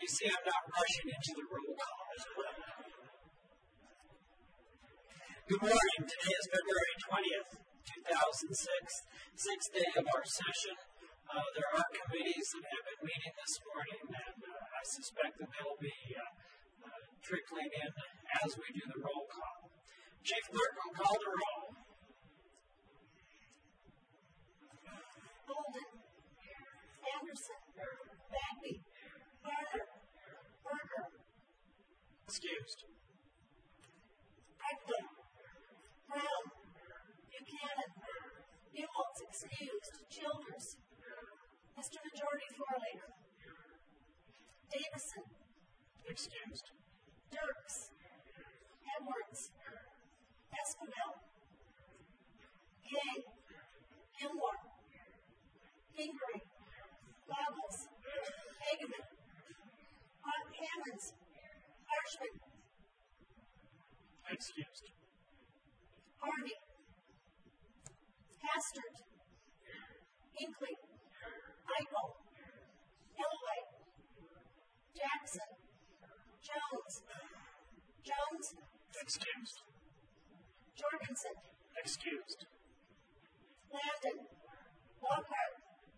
You see, I'm not rushing into the roll call as well. Good morning. Today is February 20th, 2006, sixth day of our session. There are committees that have been meeting this morning, and I suspect that they'll be trickling in as we do the roll call. Chief Clerk will call the roll. Golden, Anderson, Bagby, Garner, Berger. Excused. Eckler, Brown, Buchanan, Newholtz, excused. Childers, Mr. Majority Floor Leader. Davison, Excused. Dirks, Edwards, Espinel, Gay, Gilmore, Pingree, Goggles, Hageman, Hammonds, Harshman, Excused. Harvey, Hastert, Hinkley, Eichel, Hillway, Jackson, Jones, Excused. Jorgensen, Excused. Landon, Lockhart,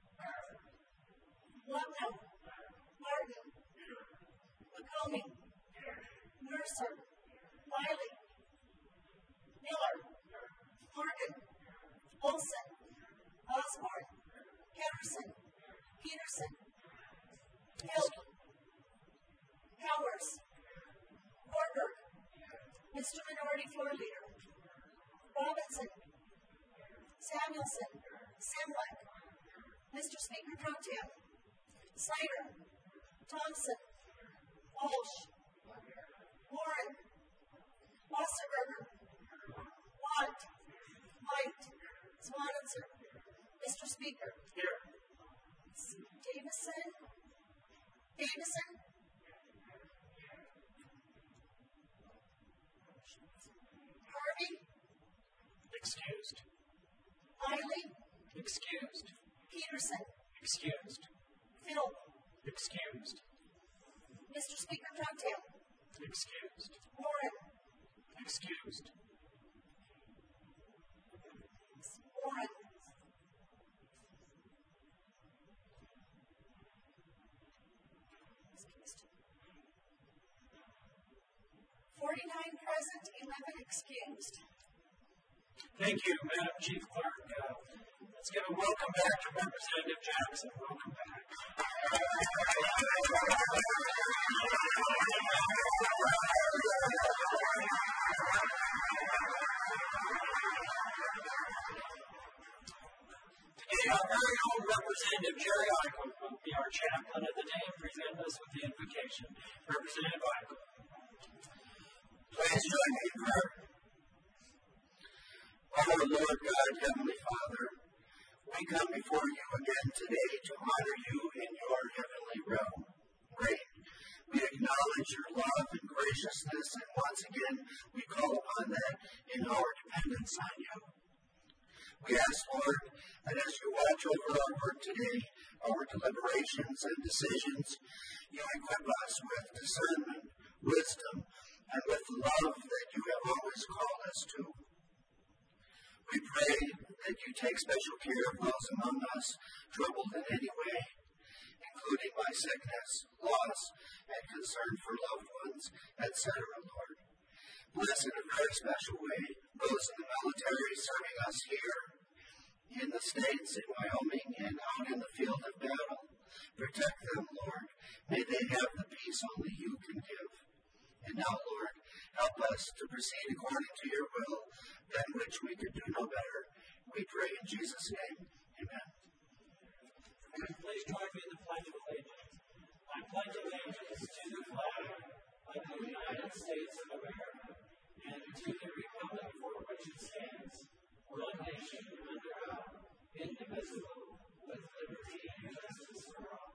Lugno, Martin, McComey, Mercer, Wiley, Miller, Morgan, Olson, Osborne, Henderson, Peterson, Hill, Powers, Porter, Mr. Minority Floor Leader, Robinson, Samuelson, Semlek, Mr. Speaker Pro Tem, Snyder, Thompson, Walsh, Warren, Wasserberger, Watt, White, Swanenzer, Mr. Speaker. Here. Davison, Harvey, Excused. Eiley, Excused. Peterson, Excused. Phil, Excused. Mr. Speaker Pro Tem, Excused. Warren, Excused. Warren, 49 present, 11 excused. Thank you, Madam Chief Clerk. Let's give a welcome back to Representative Jackson. Welcome back. Today, our very own Representative Jerry Eichel will be our chaplain of the day and present us with the invocation. Representative Eichel. Please join me in prayer. Oh, Lord God, Heavenly Father, we come before you again today to honor you in your heavenly realm. Great. We acknowledge your love and graciousness, and once again, we call upon that in our dependence on you. We ask, Lord, that as you watch over our work today, our deliberations and decisions, you equip us with discernment, wisdom, and with the love that you have always called us to. We pray that you take special care of those among us troubled in any way, including by sickness, loss, and concern for loved ones, etc., Lord. Bless in a very special way those in the military serving us here, in the States, in Wyoming, and out in the field of battle. Protect them, Lord. May they have the peace only you can give. And now, Lord, help us to proceed according to your will, than which we could do no better. We pray in Jesus' name. Amen. Please join me in the Pledge of Allegiance. I pledge allegiance to the flag of the United States of America and to the republic for which it stands, one nation under God, indivisible, with liberty and justice for all.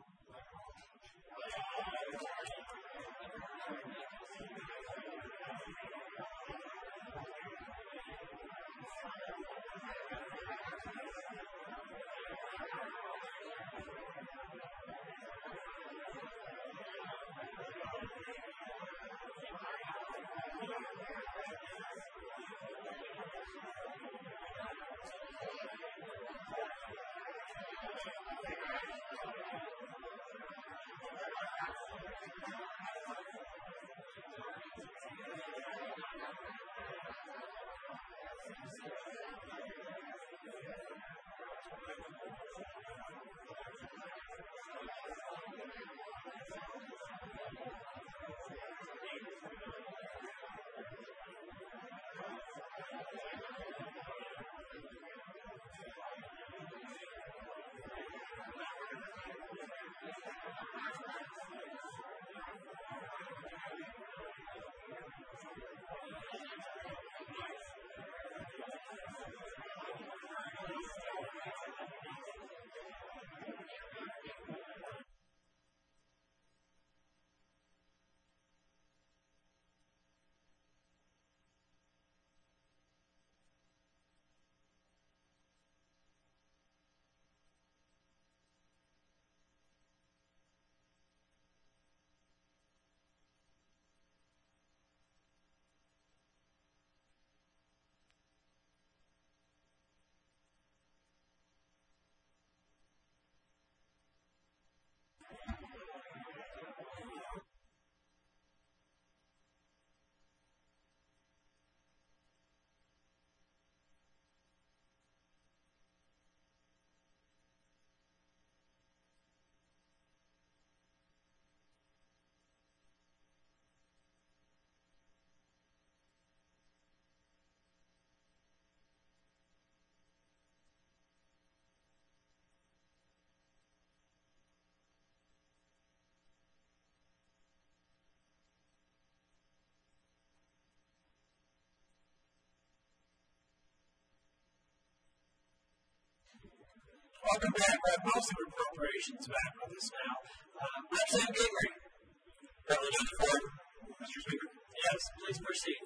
Welcome back. We have House of Appropriations back with us now. Representative Gingrich. Representative Ford. Mr. Speaker. Yes, please proceed.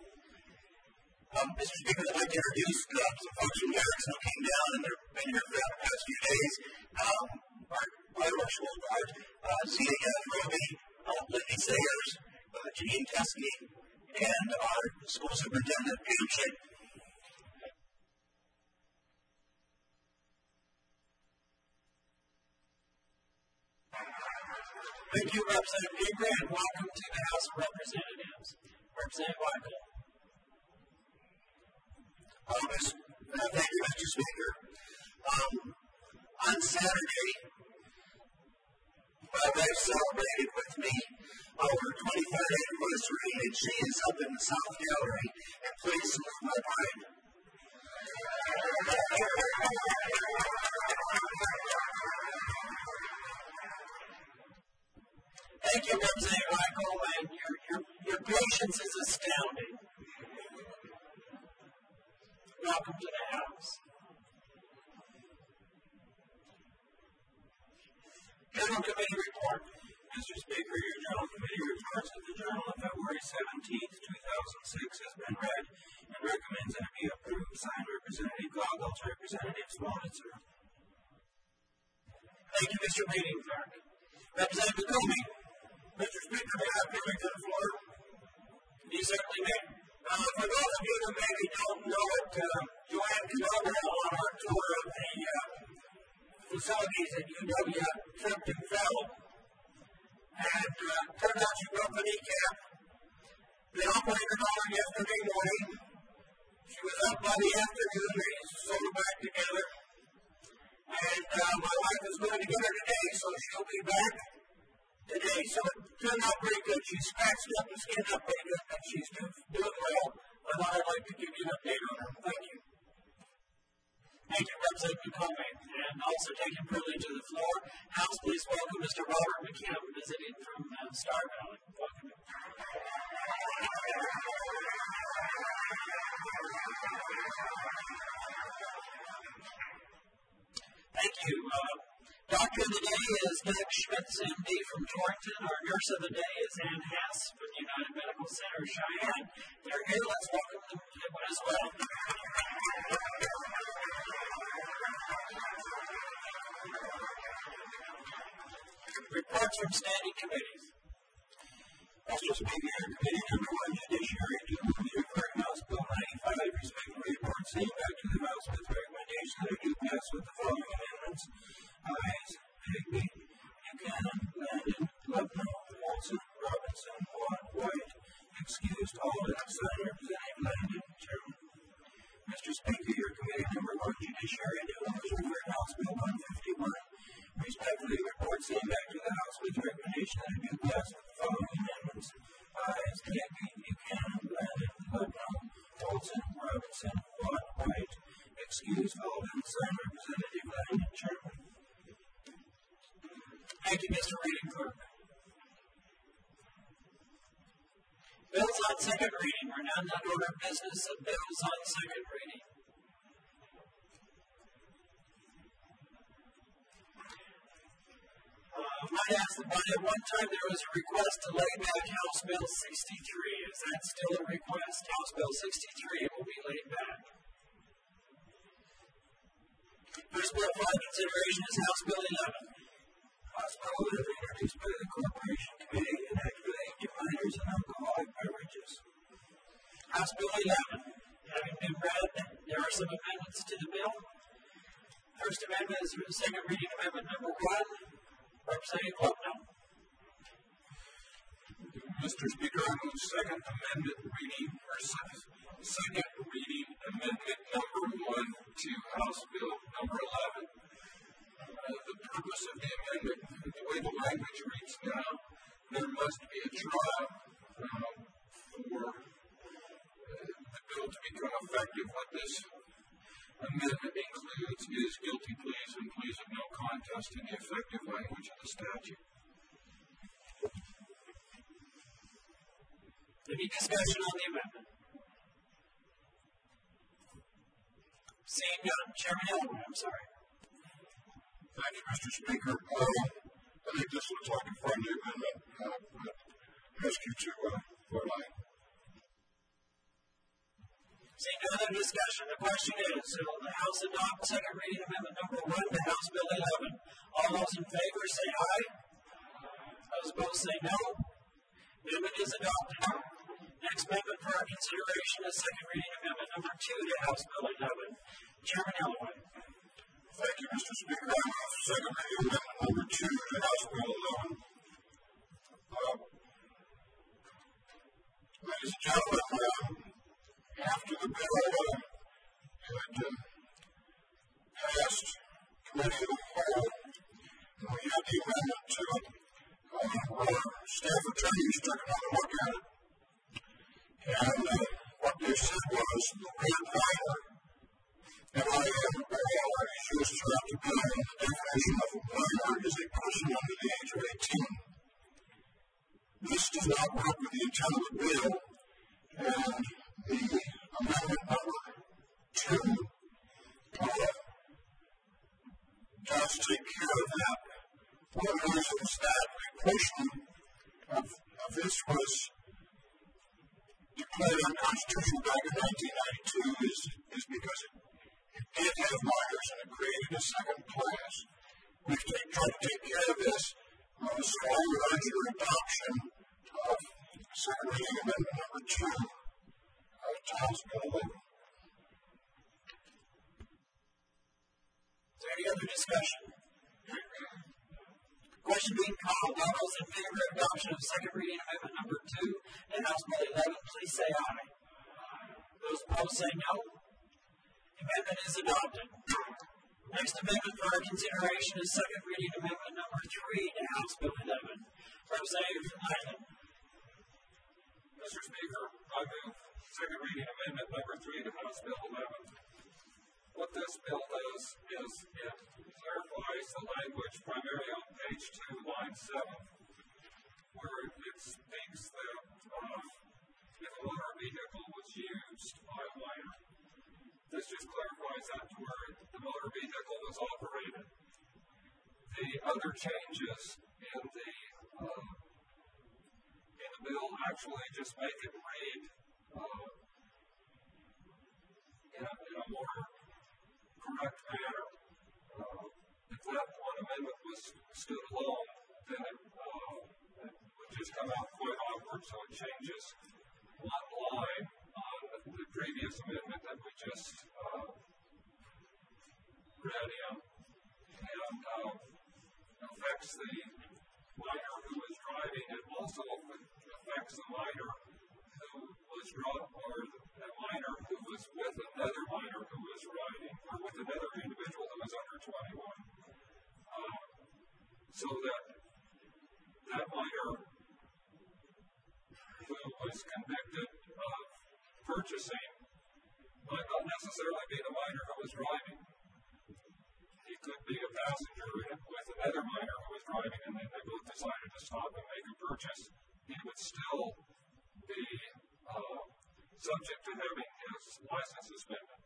Mr. Speaker, I'd like to introduce some folks from Garrison who came down and they've been here for the past few days. Our school board, Zia Roby, Whitney Sayers, Janine Teskey, and our school superintendent, Pam Schick. Thank you, Representative Gingrich, and welcome to the House of Representatives. Representative Weigel. Thank you, Mr. Speaker. On Saturday, my wife celebrated with me our 23rd anniversary, and she is up in the South Gallery. And please salute my bride. Thank you, Representative Weigel, and your patience is astounding. Welcome to the House. General Committee Report. Mr. Speaker, your General Committee reports that the Journal of February 17th, 2006 has been read and recommends that it be approved. Signed, Representative Goggles, Representative Swonitzer. Thank you, Mr. Meeting Clerk. Representative Comey. Mr. Speaker, may I permit to the floor? You certainly may. For those of you who maybe don't know it, Joanne Canova on our tour of the facilities at UW tripped and fell. And turned out she broke an kneecap. They operated on her yesterday morning. She was up by the afternoon. They sewed her back together. And my wife is going to get her today, so she'll be back today. So it turned out pretty good. She scratched up and skinned up pretty good, but she's doing well. I thought I'd like to give you an update on her. Thank you. Thank you, Representative Comey. And also taking privilege of the floor, House, please welcome Mr. Robert McKim, visiting from Star Valley. Welcome. Thank you. Doctor of the day is Doug Schmitz, MD from Torrington. Our nurse of the day is Ann Hass from the United Medical Center, Cheyenne. They're here. Let's welcome them as well. Reports from standing committees. Mr. Speaker, Committee Number 1, Judiciary, to review for House Bill 95, respectfully report same back to the House with recommendation that it do pass with the following amendments. Ayes, Higby, Buchanan, Landon, Lubno, Olson, to do best with the following amendments. Ayes, Haggerty, Buchanan, Brandon, Putnam, Olson, Robinson, Watt, White. Excused, Alden, signed Representative Langdon, Chairman. Thank you, Mr. Reading Clerk. Bills on second reading. We're now in that order of business of bills on second reading. I might ask the body, at one time there was a request to lay back House Bill 63. Is that still a request? House Bill 63 will be laid back. First bill for consideration is House Bill 11. House Bill 11, introduced by the Corporation Committee, enacts relating to minors and alcoholic beverages. House Bill 11. Having been read, there are some amendments to the bill. First amendment is second reading amendment number 1. Representative Putnam. Mr. Speaker, I move second reading amendment number 1 to House Bill number 11. The purpose of the amendment, the way the language reads now, there must be a trial for the bill to become effective. What this amendment includes is guilty pleas and pleas of no contest in the effective language of the statute. Any discussion on the amendment? Seeing none. Chairman Elwood, I'm sorry. Thank you, Mr. Speaker. I think this looks like a friendly amendment. I ask you to vote aye. Seeing no other discussion, the question is, will the House adopt second reading amendment number 1 to House Bill 11? All those in favor say aye. Those opposed say no. Amendment is adopted. Next amendment for our consideration is second reading amendment number 2 to House Bill 11. Chairman Elwood. Thank you, Mr. Speaker. I move second reading amendment number 2 to House Bill 11. Ladies and gentlemen, after the bill had passed committee of the whole, and we had the amendment to it, our staff attorneys took another look at it. And what they said was the word minor, M-I-N-O-R, is used throughout the bill, and the definition of a minor is a person under the age of 18. This does not work with the intent of the bill, and the amendment number 2 does take care of that. One of the reasons that a portion of this was declared unconstitutional back in 1992 is because it did have minors and it created a second class. We've tried to take care of this, so I would urge your adoption of second reading amendment number 2 to House Bill 11. Is there any other discussion? Question being called. All those in favor of adoption of second reading amendment number 2 and House Bill 11, please say aye. Those opposed say no. Amendment is adopted. Next amendment for our consideration is second reading amendment number 3 to House Bill 11. Representative Langdon. Mr. Speaker, I move second reading amendment number 3 to House Bill 11. What this bill does is it clarifies the language primarily on page 2, line 7, where it speaks that if a motor vehicle was used by a minor, this just clarifies that to where the motor vehicle was operated. The other changes in the bill actually just make it read in a more correct manner. If that one amendment stood alone, then it would just come out quite awkward, so it changes one line on the previous amendment that we just read in, and affects the minor who was driving. It also affects the minor who was or a minor who was with another minor who was riding, or with another individual who was under 21. So that minor who was convicted of purchasing might not necessarily be the minor who was driving. He could be a passenger with another minor who was driving, and then they both decided to stop and make a purchase. He would still be subject to having his license suspended.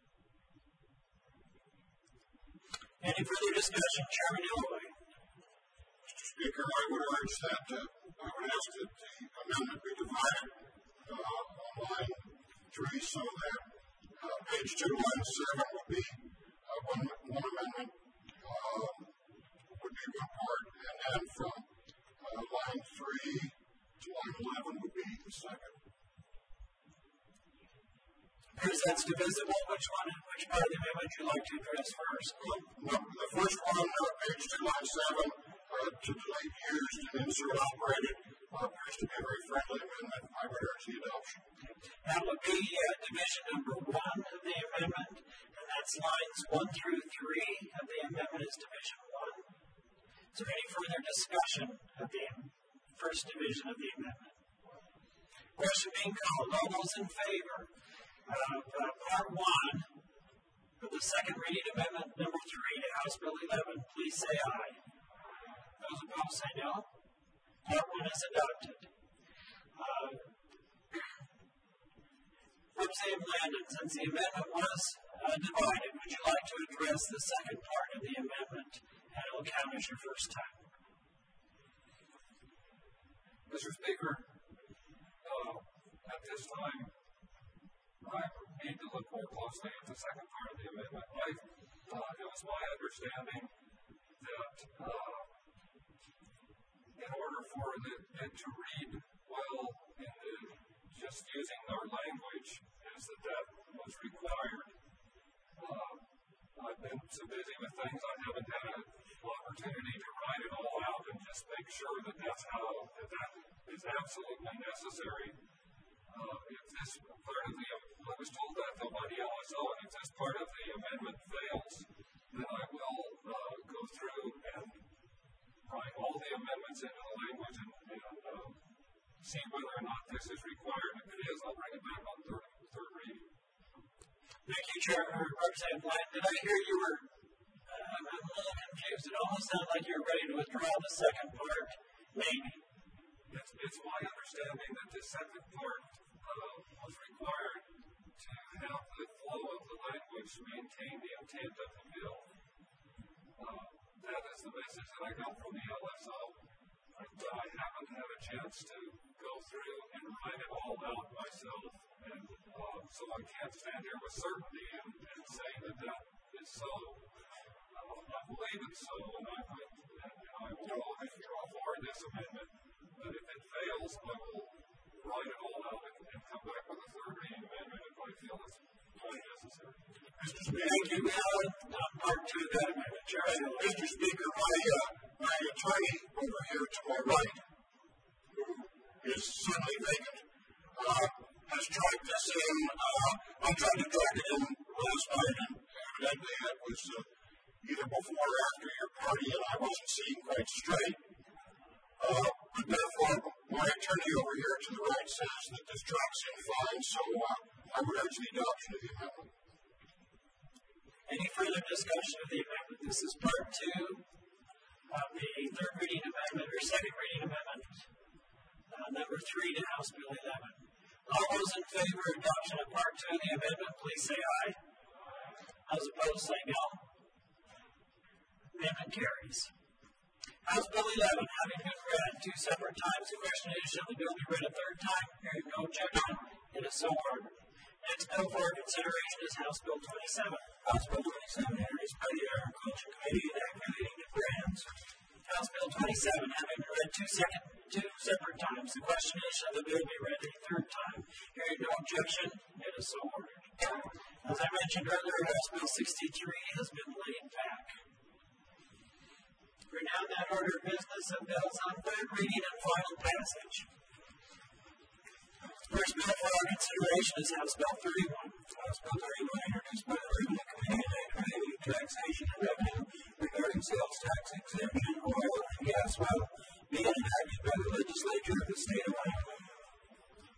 Any further discussion? Chairman Illaway. Mr. Speaker, I would urge that I would ask that the amendment be divided on line 3 so that page 2, line 7 would be one amendment, would be one part, and then from line 3 to line 11 would be the second. Appears that's divisible. Which part of the amendment would you like to address first? No, the first one, page 2, line 7, to delete used and insert operated, appears to be a very friendly amendment. I would urge the adoption. That would be division number 1 of the amendment, and that's lines 1 through 3 of the amendment is division 1. Is there any further discussion of the first division of the amendment? Question being called. All those in favor of part 1 of the second reading amendment number 3 to House Bill 11, please say aye. Those opposed say no. Part 1 is adopted. Representative Landon, since the amendment was divided, would you like to address the second part of the amendment? And it will count as your first time. Mr. Speaker, at this time, I need to look more closely at the second part of the amendment. It was my understanding that in order for it to read well just using our language, is that was required. I've been so busy with things I haven't had an opportunity to write it all out and just make sure that that is absolutely necessary. If this part of I was told that though by the LSO, and if this part of the amendment fails, then I will go through and write all the amendments into the language and see whether or not this is required. If it is, I'll bring it back on third reading. Thank you, Representative Landon. Did I hear you were, I'm a little confused. It almost sounded like you were ready to withdraw the second part, maybe. It's my understanding that the second part was required to have the flow of the language maintain the intent of the bill. That is the message that I got from the LSO. But I haven't had a chance to go through and write it all out myself, and so I can't stand here with certainty and say that is so. I believe it's so, and I will withdraw for this amendment. But if it fails, I will write it all out and come back with a third reading amendment if I feel it's necessary. Mr. Speaker, thank you. We are on part 2 of that amendment. Mr. Speaker, my attorney over here to my right, who is suddenly vacant, has tried this in. I tried to drag it in last night, and evidently it was either before or after your party, and I wasn't seeing quite straight. But therefore, my attorney over here to the right says that this drops in fine, so I would urge the adoption of the amendment. Any further discussion of the amendment? This is part 2 of the third reading amendment, or second reading amendment, number 3 to House Bill 11. All those in favor of adoption of part 2 of the amendment, please say aye. Those opposed, say no. Amendment carries. House Bill 11, having been read 2 separate times, the question is, shall the bill be read a third time? Hearing no objection, it is so ordered. Next bill for consideration is House Bill 27. House Bill 27, introduced by the Agriculture Committee and activating the brands. House Bill 27, having been read 2 separate times, the question is, shall the bill be read a third time? Hearing no objection, it is so ordered. As I mentioned earlier, House Bill 63 has been laid back. We're now in that order of business of bills on third reading and final passage. First bill for our consideration is House Bill 31. House Bill 31, introduced by the Revenue Committee and activating taxation and revenue regarding sales tax exemption, oil and gas well, being enacted by the legislature of the state of Wyoming.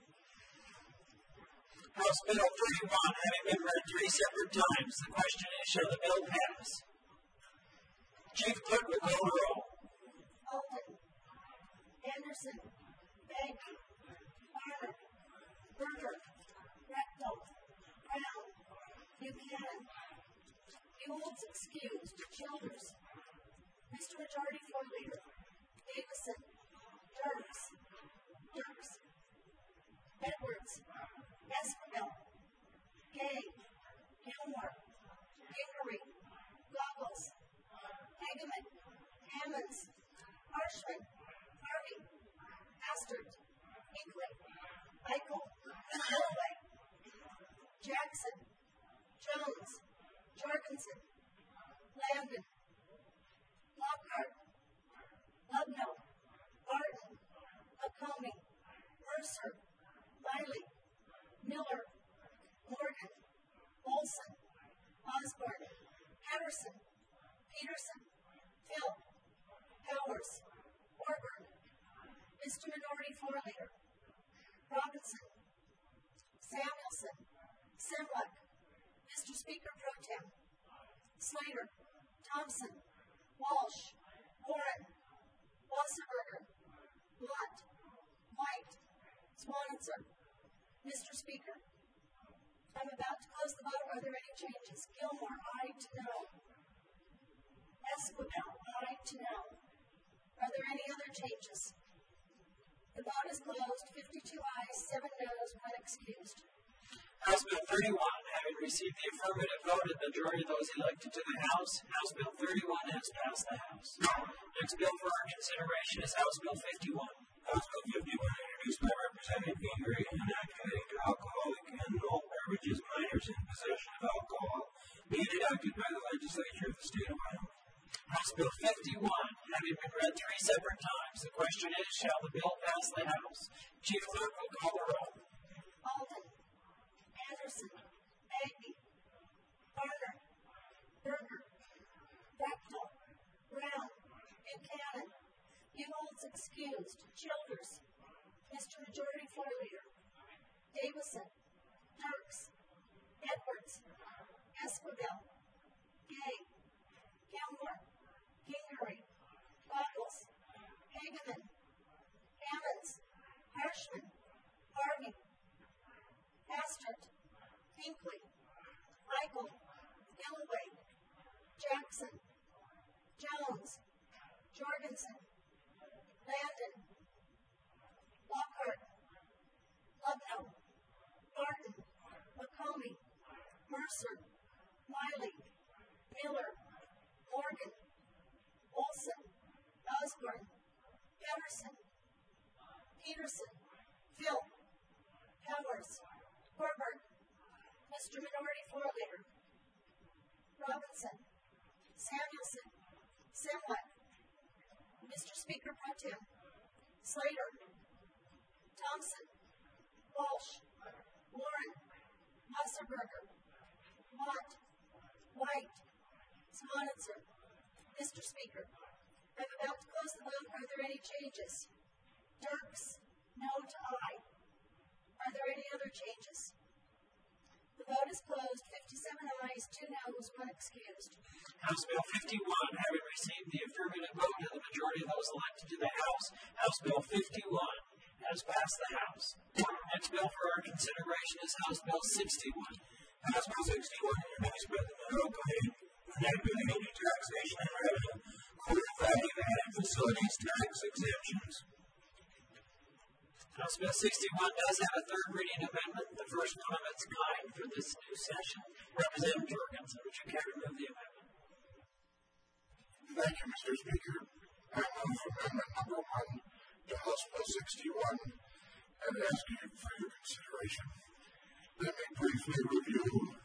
House Bill 31 having been read 3 separate times, the question is, shall the bill pass? Chief Clerk will call the roll. Alden, Anderson, Bagby, Farmer, Berger, Rectal, Brown, Buchanan. Buoltz excused. Childers. Mr. Majority Floor Leader. Davison. Dirks. Edwards. Esquivel. Gay. Gilmore. Gingery. Goggles. Hageman. Hammonds. Harshman. Harvey. Hastert. Hinckley. Eichel. Holloway. Jackson. Jones. Jorgensen. Landon. Lockhart. Lubno. Barton. McComey. Mercer. Miley. Miller. Morgan. Olson. Osborne. Patterson. Peterson. Phil. Powers. Orberg. Mr. Minority Floor Leader. Robinson. Samuelson. Semlek. Mr. Speaker Pro Tem. Slater. Thompson. Walsh. Warren. Wasserberger. Blunt. White. Swanitzer. Mr. Speaker, I'm about to close the vote. Are there any changes? Gilmore, aye to no. Esquivel, aye to no. Are there any other changes? The vote is closed. 52 ayes, 7 noes, 1 excused. House Bill 31, having received the affirmative vote of the majority of those elected to the House, House Bill 31 has passed the House. Next bill for our consideration is House Bill 51. House Bill 51, introduced by Representative Gingery, enacting to alcoholic and malt beverages minors in possession of alcohol, being enacted by the legislature of the state of Wyoming. House Bill 51, having been read 3 separate times, the question is, shall the bill pass the House? Chief Clerk will call the roll. Alden. Anderson. Bagby. Barner. Berger. Bechtel. Brown. Buchanan. Buoltz excused. Childers. Mr. Majority Floor Leader. Davison. Dirks. Edwards. Esquivel. Gay. Gilmore. Gingery. Goggles. Hageman. Hammonds. Harshman. Harvey. Hastert. Hinckley. Eichel. Gilloway. Jackson. Jones. Jorgensen. Landon. Lockhart. Lubno. Barton. McComey. Mercer. Miley. Miller. Morgan. Olson. Osborne. Patterson. Peterson. Phil. Powers. Orberg. Mr. Minority Floor Leader. Robinson. Samuelson. Semlek. Mr. Speaker Pro Tem. Slater. Thompson. Walsh. Warren. Wasserberger. Watt. White. Swanitzer. Mr. Speaker, I'm about to close the vote. Are there any changes? Dirks. No to aye. Are there any other changes? The vote is closed. 57 ayes, 2 noes, 1 excused. House Bill 51, having received the affirmative vote of the majority of those elected to the House, House Bill 51 has passed the House. Next bill for our consideration is House Bill 61. House Bill 61, introduced by the Monroe Committee, enacting new taxation and revenue, core value-added facilities tax exemptions. House Bill 61 does have a third reading amendment, the first one of its kind for this new session. Representative Jorgensen, would you care to move the amendment? Thank you, Mr. Speaker. I move amendment number 1 to House Bill 61 and ask you for your consideration. Let me briefly review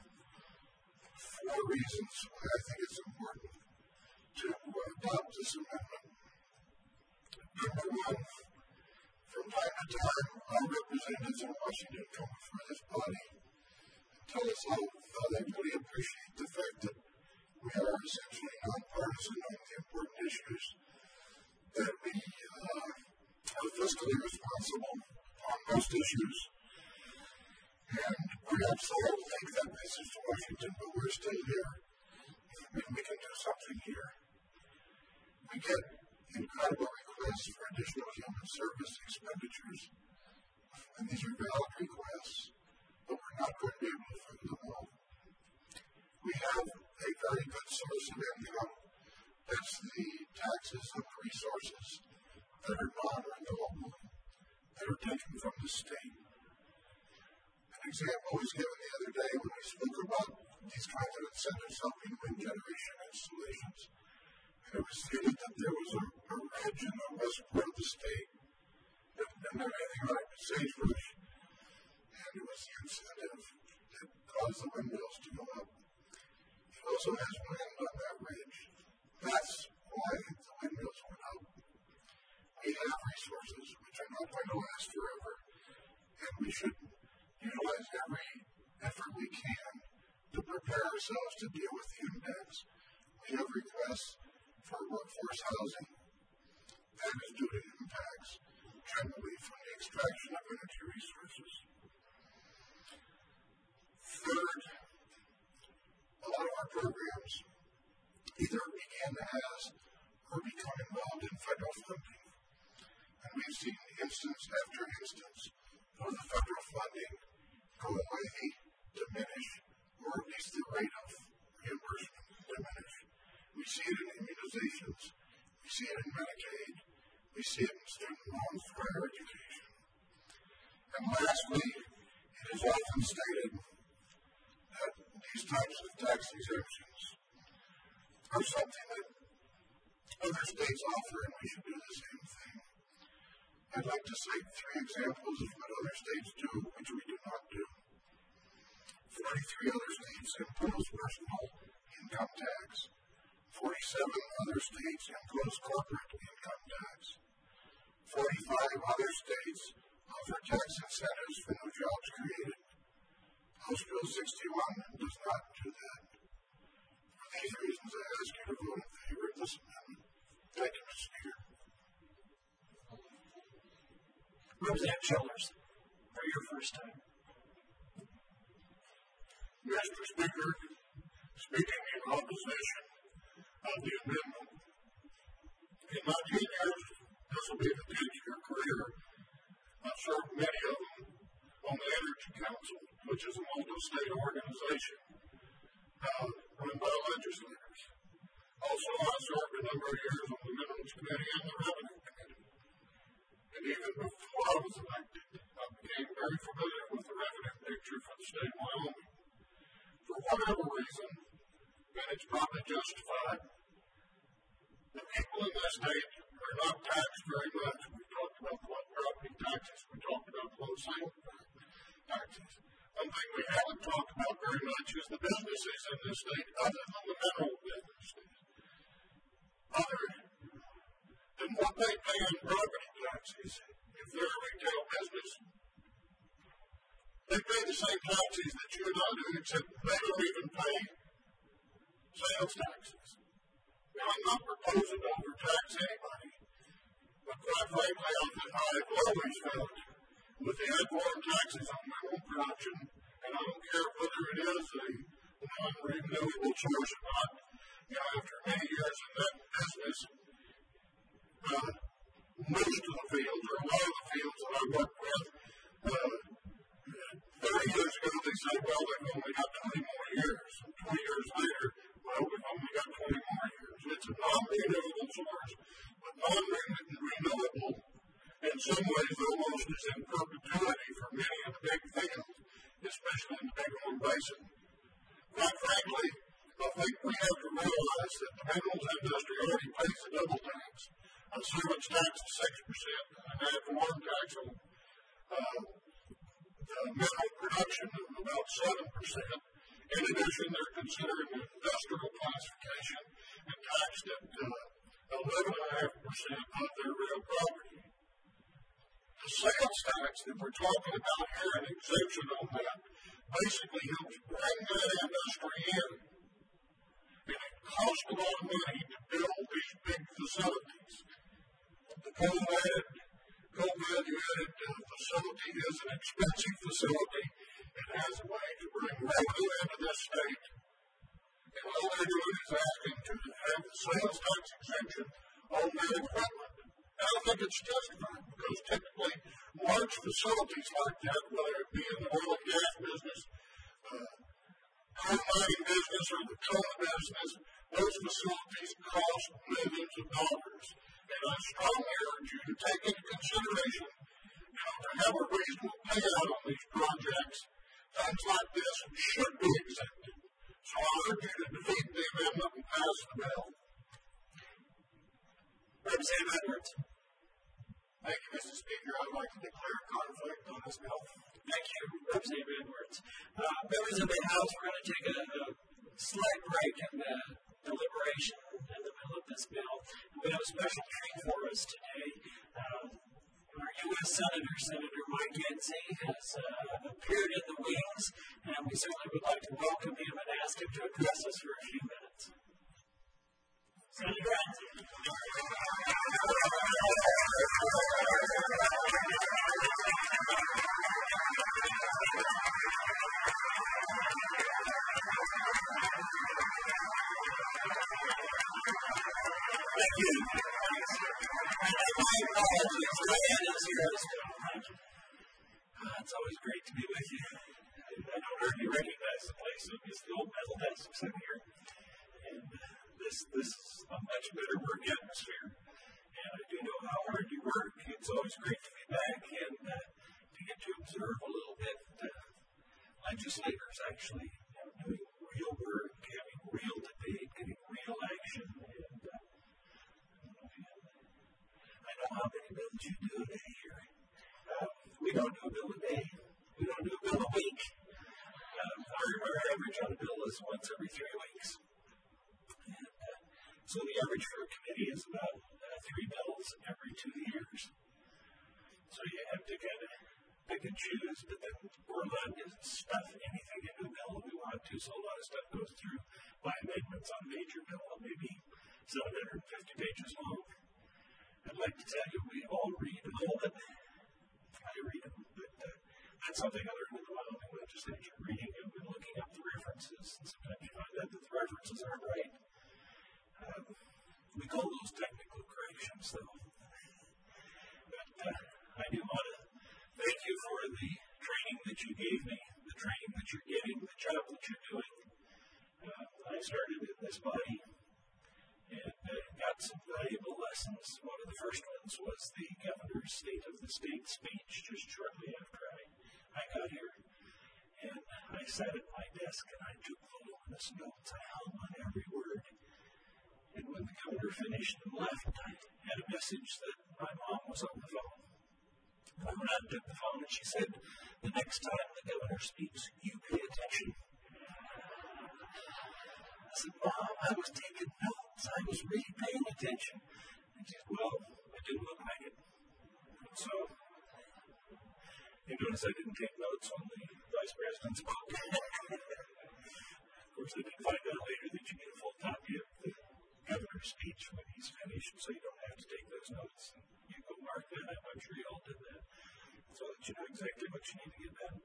4 reasons why I think it's important to adopt this amendment. Number 1, from time to time, our representatives in Washington come before this body and tell us how they really appreciate the fact that we are essentially nonpartisan on the important issues, that we are fiscally responsible on most issues, And perhaps all think that this is Washington, but we're still here. And we can do something here. We get incredible requests for additional human service expenditures. And these are valid requests, but we're not going to be able to fund them all. We have a very good source of income. That's the taxes on the resources that are non-renewable, that are taken from the state. An example was given the other day when we spoke about these kinds of incentives helping wind generation installations. And it was stated that there was a ridge in the west part of the state that didn't have anything on it but sagebrush. And it was the incentive that caused the windmills to go up. It also has wind on that ridge. That's why the windmills went up. We have resources which are not going to last forever, and we should utilize every effort we can to prepare ourselves to deal with the impacts. We have requests for workforce housing. That is due to impacts generally from the extraction of energy resources. Third, a lot of our programs either begin as or become involved in federal funding. And we've seen instance after instance of the federal funding go away, diminish, or at least the rate of reimbursement diminish. We see it in immunizations, we see it in Medicaid, we see it in student loans for higher education. And lastly, it is often stated that these types of tax exemptions are something that other states offer, and we should do the same thing. I'd like to cite 3 examples of what other states do, which we do not do. 43 other states impose personal income tax. 47 other states impose corporate income tax. 45 other states offer tax incentives for new jobs created. House Bill 61 does not do that. For these reasons, I ask you to vote in favor of this amendment. Thank you, Mr. Speaker. Representative Childers, for your first time. Mr. Speaker, speaking in opposition of the amendment, in my 10 years, this will be the 10th year career, I've served many of them on the Energy Council, which is a multi-state organization run by legislators. Also, I served a number of years on the Minerals Committee and the Revenue Committee. And even before I was elected, I became very familiar with the revenue picture for the state of Wyoming. For whatever reason, and it's probably justified, the people in this state are not taxed very much. We talked about property taxes, we talked about low sales taxes. One thing we haven't talked about very much is the businesses in this state, other than the mineral businesses. Other than what they pay in property taxes, if they're a retail business, they pay the same taxes that you and I do, except they don't even pay sales taxes. Now, I'm not proposing to overtax anybody, but quite frankly, I've always felt with the ad valorem taxes on mineral production, and I don't care whether it is a non-renewable source or not, after many years in that business, most of the fields, or a lot of the fields that I work with, 30 years ago they said, well, they've only got 20 more years. And 20 years later, well, we've only got 20 more years. It's a non-renewable source, but non-renewable in some ways almost is in perpetuity for many of the big fields, especially in the Bighorn Basin. Quite frankly, I think we have to realize that the minerals industry already pays a double tax. A servant's tax is 6%, and an ad valorem tax on the mineral production of about 7%. In addition, they're considering an industrial classification and taxed at 11.5% of their real property. The sales tax that we're talking about here, an exemption on that, basically helps bring that industry in. And it costs a lot of money to build these big facilities. The coal-value-added facility is an expensive facility. It has a way to bring revenue into this state. And all they're doing is asking to have the sales tax exemption on their equipment. And I think it's justified because typically large facilities like that, whether it be in the oil and gas business, coal mining business, or the coal business, those facilities cost millions of dollars. And I strongly urge you to take into consideration, to have a reasonable payout on these projects. Things like this should be exempted. So I urge you to defeat the amendment and pass the bill. Representative Edwards. Thank you, Mr. Speaker. I'd like to declare conflict on this bill. Thank you, Representative Edwards. Members of the House, we're going to take a slight break in the deliberation in the middle of this bill. We have a special treat for us today. Our U.S. Senator Mike Enzi has appeared in the wings, and we certainly would like to welcome him and ask him to address us for a few minutes. Senator Enzi. Thank you. My apologies. Diane is here as well. Thank you. It's always great to be with you. I don't already recognize the place. It's the old metal desks in here. And this is a much better work atmosphere. And I do know how hard you work. It's always great to be back and to get to observe a little bit legislators actually doing real work, having real debate, getting real action. And I know how many bills you do a day here. We don't do a bill a day. We don't do a bill a week. Our average on a bill is once every 3 weeks. And so the average for a committee is about 3 bills every 2 years. So you have to kind of pick and choose, but then we're allowed to stuff anything into a bill if we want to, so a lot of stuff goes through by amendments on a major bill, maybe 750 pages long. I'd like to tell you we all read all of it. I read them, but that's something I learned in the Wyoming legislature, reading them and looking up the references. And sometimes you find out that the references aren't right. We call those technical corrections, though. But I do want to thank you for the training that you gave me, the training that you're getting, the job that you're doing. I started in this body and got some valuable lessons. One of the first ones was the governor's State of the State speech just shortly after I got here. And I sat at my desk and I took voluminous notes. I hung on every word. And when the governor finished and left, I had a message that my mom was on the phone. And I went out and took the phone and she said, the next time the governor speaks, you pay attention. I said, Mom, I was taking notes. I was really paying attention. And she said, well, it didn't look like it. And so, you notice I didn't take notes when the vice president spoke. Of course, I did find out later that you get a full copy of the governor's speech when he's finished, so you don't have to take those notes. And you go mark that up. I'm sure you all did that, so that you know exactly what you need to get done.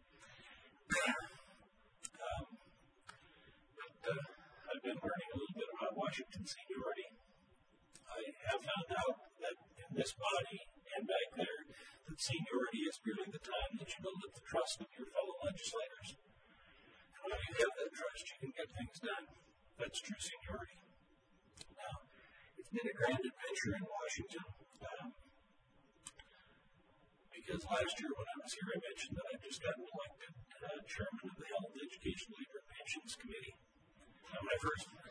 I've been learning a little bit about Washington seniority. I have found out that in this body and back there, that seniority is merely the time that you build up the trust of your fellow legislators. And when you have that trust, you can get things done. That's true seniority. Now, it's been a grand adventure in Washington. Because last year when I was here, I mentioned that I'd just gotten elected chairman of the Health, Education, Labor, and Pensions Committee. When I first went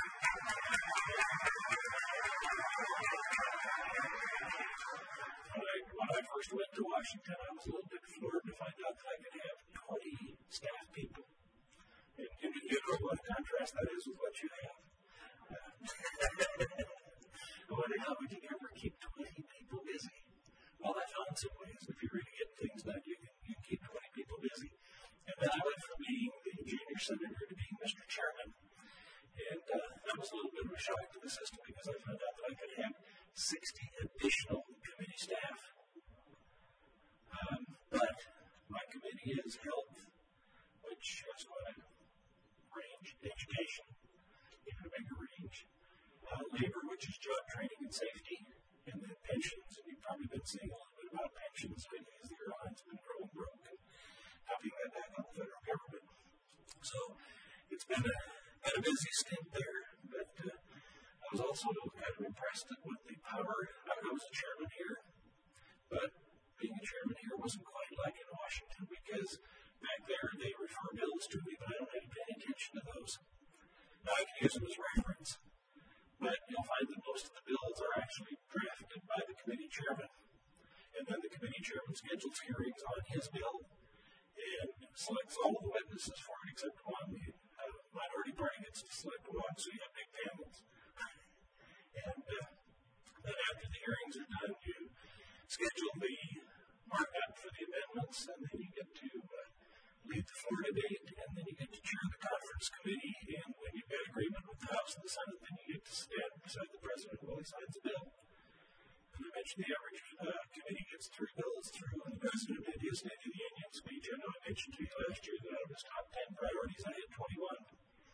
to Washington, I was a little bit floored to find out that I could have 20 staff people. And you know what a contrast that is with what you have. I wondered how would you ever keep 20 people busy? Well, I found some ways. If you really get things done, you can keep 20 people busy. And then I went from being the junior senator to being Mr. Chairman. And that was a little bit of a shock to the system because I found out that I could have 60 additional committee staff. But my committee is Health, education, even a bigger range. Labor, which is job training and safety, and then pensions. And you've probably been seeing a little bit about pensions lately as the airline's been growing broke and helping that back on the federal government. So it's been a busy stint there, but I was also kind of impressed at what the power. I was a chairman here, but being a chairman here wasn't quite like in Washington because back there they refer bills to me, but I don't have to pay attention to those. Now I can use them as reference, but you'll find that most of the bills are actually drafted by the committee chairman, and then the committee chairman schedules hearings on his bill and selects all of the witnesses for it except one. The minority party gets to select one, so you have big panels. And then after the hearings are done, you schedule the markup for the amendments, and then you get to lead the floor debate, and then you get to chair the conference committee, and when you've got agreement with the House and the Senate, then you get to stand beside the President while he signs the bill. And I mentioned the average committee gets 3 bills through, and the President did his State of the Union speech. I know I mentioned to you last year that out of his top 10 priorities, I had 21.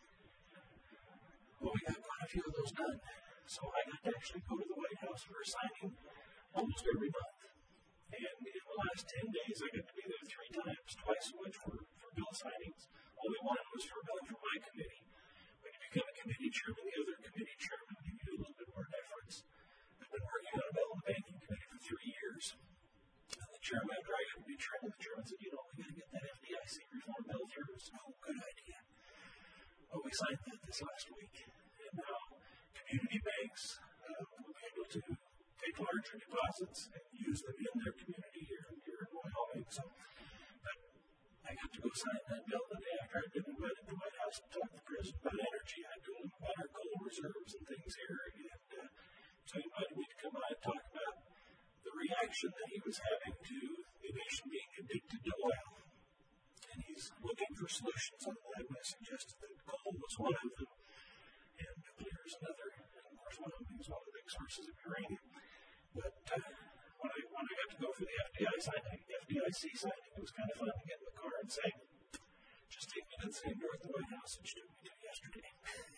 Well, we got quite a few of those done. So I got to actually go to the White House for a signing almost every month. And in the last 10 days, I got to be there 3 times, twice as much for bill signings. Only one was for a bill from my committee. When you become a committee chairman, the other committee chairman give you a little bit more deference. I've been working on a bill in the banking committee for 3 years. And the chairman, after I got to be chairman, the chairman said, we got to get that FDIC reform bill through. So, good idea. Well, we signed that this last week. And now community banks will be able to take larger deposits and use them in their community here in Wyoming. So, but I got to go sign that bill the day after I'd been invited to the White House to talk to the President about energy. I told him about our coal reserves and things here, and so he invited me to come by and talk about the reaction that he was having to the nation being addicted to oil. And he's looking for solutions on that, and I suggested that coal was one of them. And nuclear is another, and of course Wyoming is one of the big sources of uranium. But when I got to go for the FDIC signing, it was kind of fun to get in the car and say, just take me to the same door at the White House that you took me to yesterday.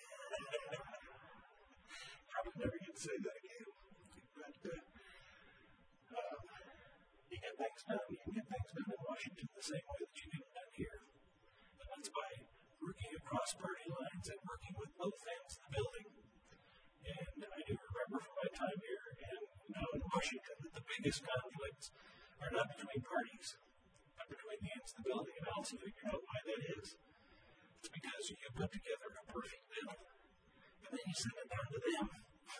Probably never get to say that again. But you get things done. You can get things done in Washington the same way that you get them done here. And that's by working across party lines and working with both ends of the building. And I do remember from my time here and now in Washington that the biggest conflicts are not between parties, but between the ends of the building. And I also figured out why that is. It's because you put together a perfect bill, and then you send it down to them.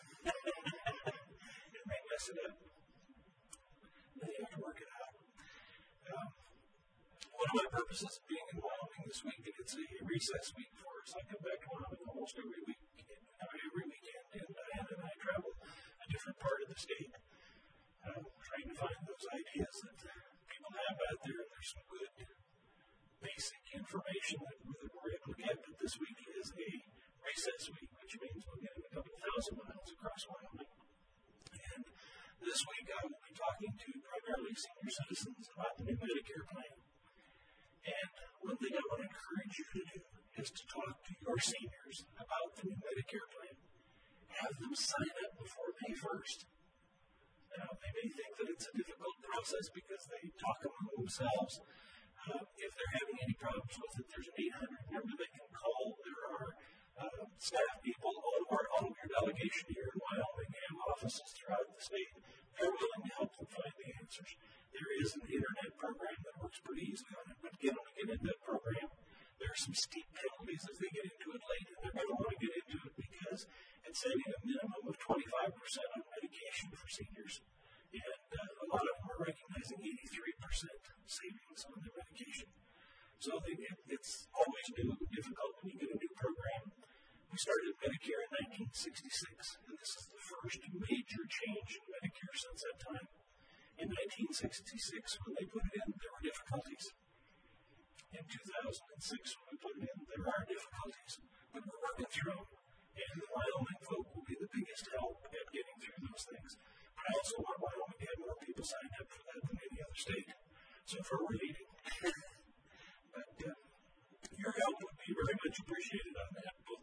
And they mess it up. And then you have to work it out. One of my purposes of being in Wyoming this week, and it's a recess week for us. I come back to Wyoming almost every week, every weekend, and Diana and I travel a different part of the state, trying to find those ideas that people have out there. And there's some good basic information that we're able to get. But this week is a recess week, which means we're getting a couple thousand miles across Wyoming. And this week I will be talking to primarily senior citizens about the new Medicare plan. And one thing I want to encourage you to do is to talk to your seniors about the new Medicare plan. Have them sign up before May 1st. Now, they may think that it's a difficult process because they talk among themselves. If they're having any problems with it, there's an 800 number they can call. There are staff people, all of your delegation here in Wyoming and offices throughout the state. They're willing to help them find the answers. There is an internet program that works pretty easily on it, but get them to get into that program. There are some steep penalties if they get into it late, and they're going to want to get into it because it's saving a minimum of 25% on medication for seniors. And a lot of them are recognizing 83% savings on their medication. So it's always difficult when you get a new program. We started Medicare in 1966, and this is the first major change in Medicare since that time. In 1966, when they put it in, there were difficulties. In 2006, when we put it in, there are difficulties, but we're working through them. And the Wyoming folk will be the biggest help at getting through those things. But I also want Wyoming to have more people sign up for that than any other state. So far, we're leading. But your help would be very much appreciated on that, both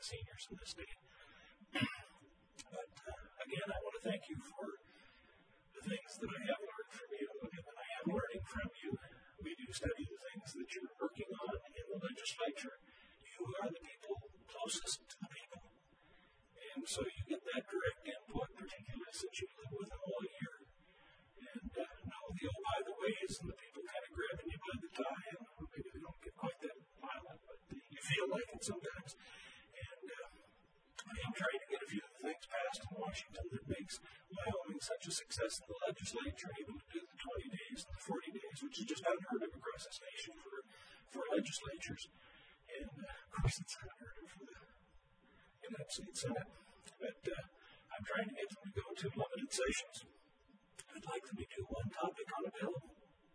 seniors in this state. But again, I want to thank you for the things that I have learned from you and that I am learning from you. We do study the things that you're working on in the legislature. You are the people closest to the people. And so you get that direct input, particularly since you live with them all year. And know the oh by the ways and the people kind of grabbing you by the tie. And maybe they don't get quite that violent, but you feel like it sometimes. And I am trying to get a few of the things passed in Washington that makes Wyoming such a success in the legislature, able to do the 20 days and the 40 days, which is just unheard of across this nation for legislatures. And of course, it's unheard of for the United States Senate. But I'm trying to get them to go to limited sessions. I'd like them to do one topic unavailable.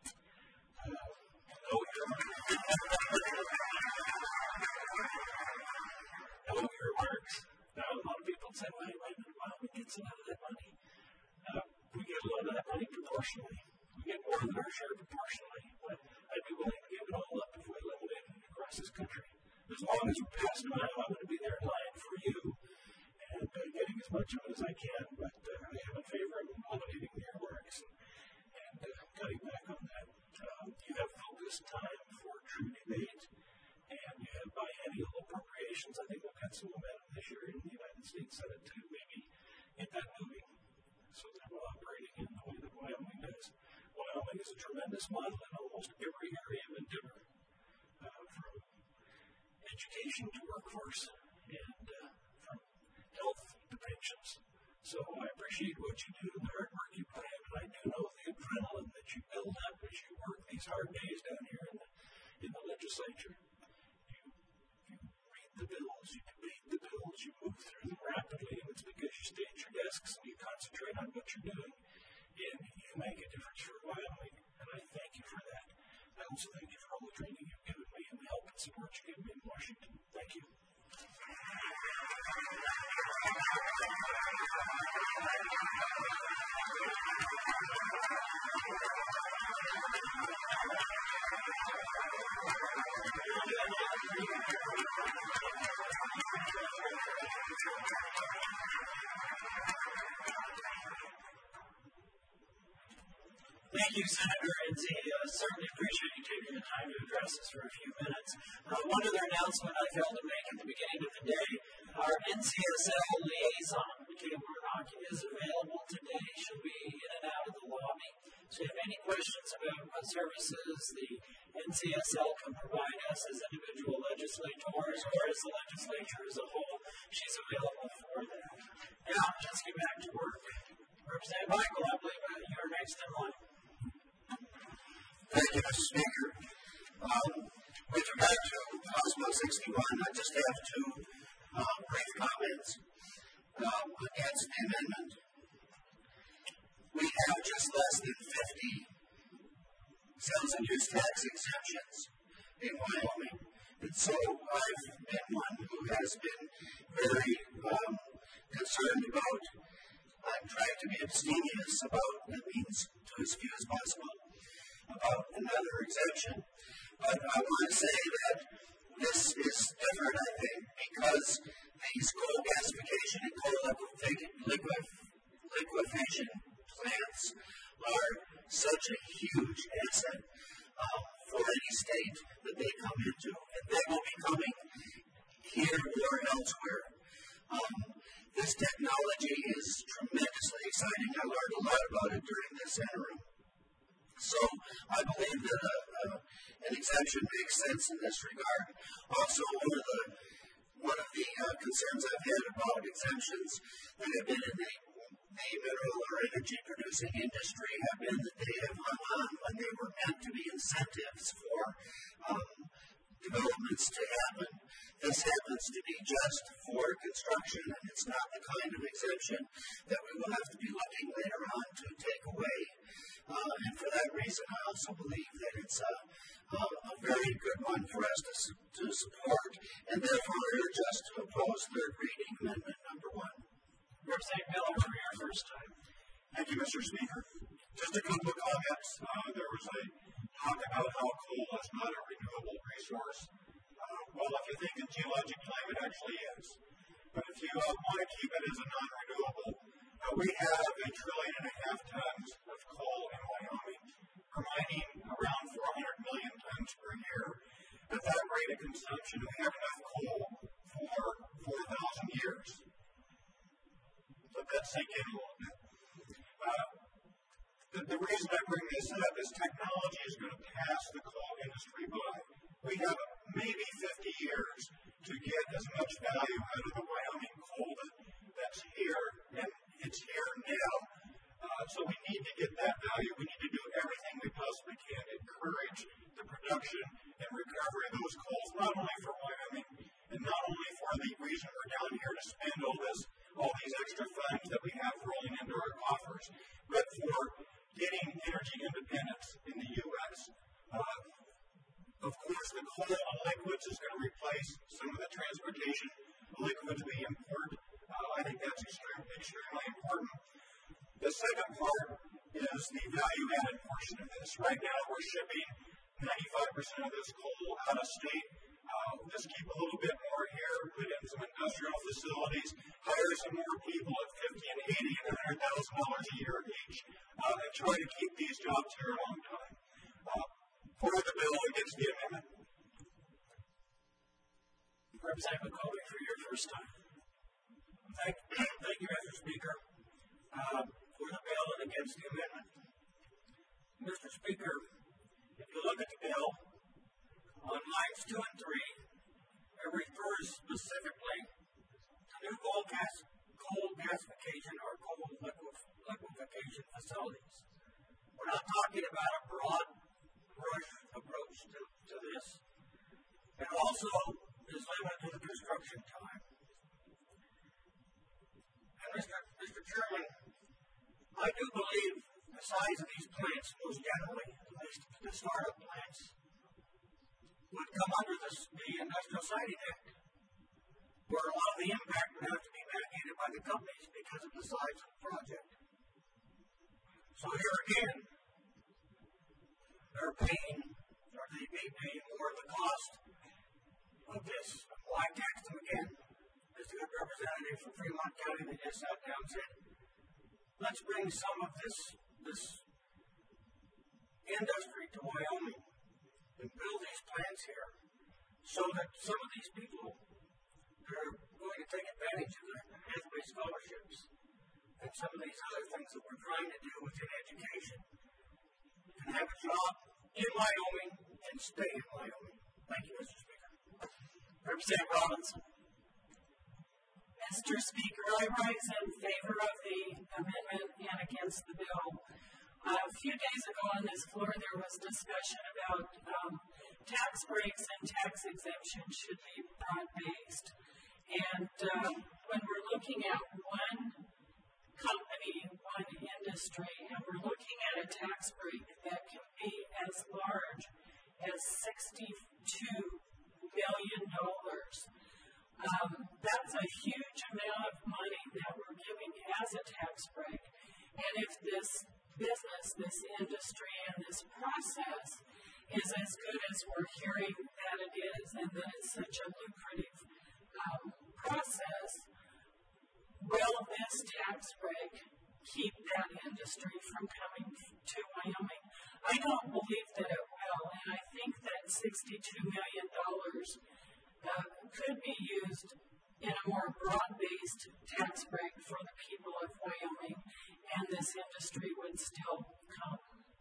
Know your marks. Now, a lot of people say, why we get some of that money? We get a lot of that money proportionally. We get more than our share proportionally. But I'd be willing to give it all up if we eliminated it across this country. As long as we pass a mile, I'm going to be there in line for you and getting as much of it as I can. But I am in favor of eliminating the earmarks and cutting back on that. You have focused time for true debate, and you have biennial appropriations. I think we've got some momentum this year in the United States Senate to maybe get that moving so that we're operating in the way that Wyoming does. Wyoming is a tremendous model in almost every area of endeavor, from education to workforce and from health to pensions. So I appreciate what you do and the hard work you put in, and I do know the adrenaline that you build up as you work these hard days down here in the legislature. You read the bills, you debate the bills, you move through them rapidly, and it's because you stay at your desks and you concentrate on what you're doing, and you make a difference for Wyoming, and I thank you for that. I also thank you for all the training you've given me and the help and support you give me in Washington. Thank you. Thank you, Senator Enzi. Certainly appreciate you taking the time to address us for a few minutes. One other announcement I failed to make at the beginning of the day, our NCSL liaison, Kay Murdoch, is available today. She'll be in and out of the lobby. So if you have any questions about what services the NCSL can provide us as individual legislators or as the legislature as a whole, she's available for that. Now, let's get back to work. Representative Michael, I believe you're next in line. Thank you, Mr. Speaker. With regard to House Bill 61, I just have two brief comments against the amendment. We have just less than 50 sales and use tax exemptions in Wyoming. And so I've been one who has been very concerned about, I'm trying to be abstemious about what it means to as few as possible about another exemption. But I want to say that this is different, I think, because these coal gasification and coal liquefaction plants are such a huge asset for any state that they come into, and they will be coming here or elsewhere. This technology is tremendously exciting. I learned a lot about it during this interim. So I believe that an exemption makes sense in this regard. Also, one of the concerns I've had about exemptions that have been in the mineral or energy producing industry have been that they have hung on when they were meant to be incentives for developments to happen. This happens to be just for construction, and it's not the kind of exemption that we will have to be looking later on to take away. And for that reason, I also believe that it's a very good one for us to support, and therefore urge us to oppose third reading amendment number 1. Representative Miller, for your first time. Thank you, Mr. Speaker. Just a couple of comments. There was a talk about how coal is not a renewable resource. Well, if you think in geologic time, it actually is. We're mining around 400 million tons per year. At that rate of consumption, we have enough coal for 4,000 years. Let that sink in a little bit. The reason I bring this up is technology is going to pass the coal industry by. We have maybe 50 years to get as much value out of the Wyoming coal that's here, and it's here now. So we need to get that value. We need to do everything we possibly can to encourage the production and recovery of those coals, not only for Wyoming and not only for the reason we're down here to spend all these extra funds that we have rolling into our coffers, but for getting energy independence in the U.S. Of course, the coal and liquids is going to replace some of the transportation liquids we import. I think that's extremely important. The second part is the value-added portion of this. Right now, we're shipping 95% of this coal out of state. Just keep a little bit more here, put in some industrial facilities, hire some more people at $50,000 and $80,000 and $100,000 a year each, and try to keep these jobs here a long time. For the bill against the amendment. Representative McCollum, for your first time. Thank you, Mr. Speaker. For the bill and against the amendment. Mr. Speaker, if you look at the bill, on lines 2 and 3, it refers specifically to new coal gasification or coal liquefaction facilities. We're not talking about a broad brush approach to this. It also is limited to the construction time. And Mr. Chairman, I do believe the size of these plants, most generally, at least the startup plants, would come under the Industrial Siting Act, where a lot of the impact would have to be mitigated by the companies because of the size of the project. So here again, they're paying, or they may pay more of the cost of this. Why tax them again? As a good representative from Fremont County that just sat down and said, let's bring some of this industry to Wyoming and build these plants here so that some of these people are going to take advantage of the pathway scholarships and some of these other things that we're trying to do within education can have a job in Wyoming and stay in Wyoming. Thank you, Mr. Speaker. Representative Robinson. Mr. Speaker, I rise in favor of the amendment and against the bill. A few days ago on this floor, there was discussion about tax breaks and tax exemptions should be broad-based. And when we're looking at one company, one industry, and we're looking at a tax break that can be as large as $62 million, that's a huge amount of money that we're giving as a tax break. And if this business, this industry, and this process is as good as we're hearing that it is, and that it's such a lucrative process, will this tax break keep that industry from coming to Wyoming? I don't believe that it will, and I think that $62 million could be used in a more broad-based tax break for the people of Wyoming, and this industry would still come.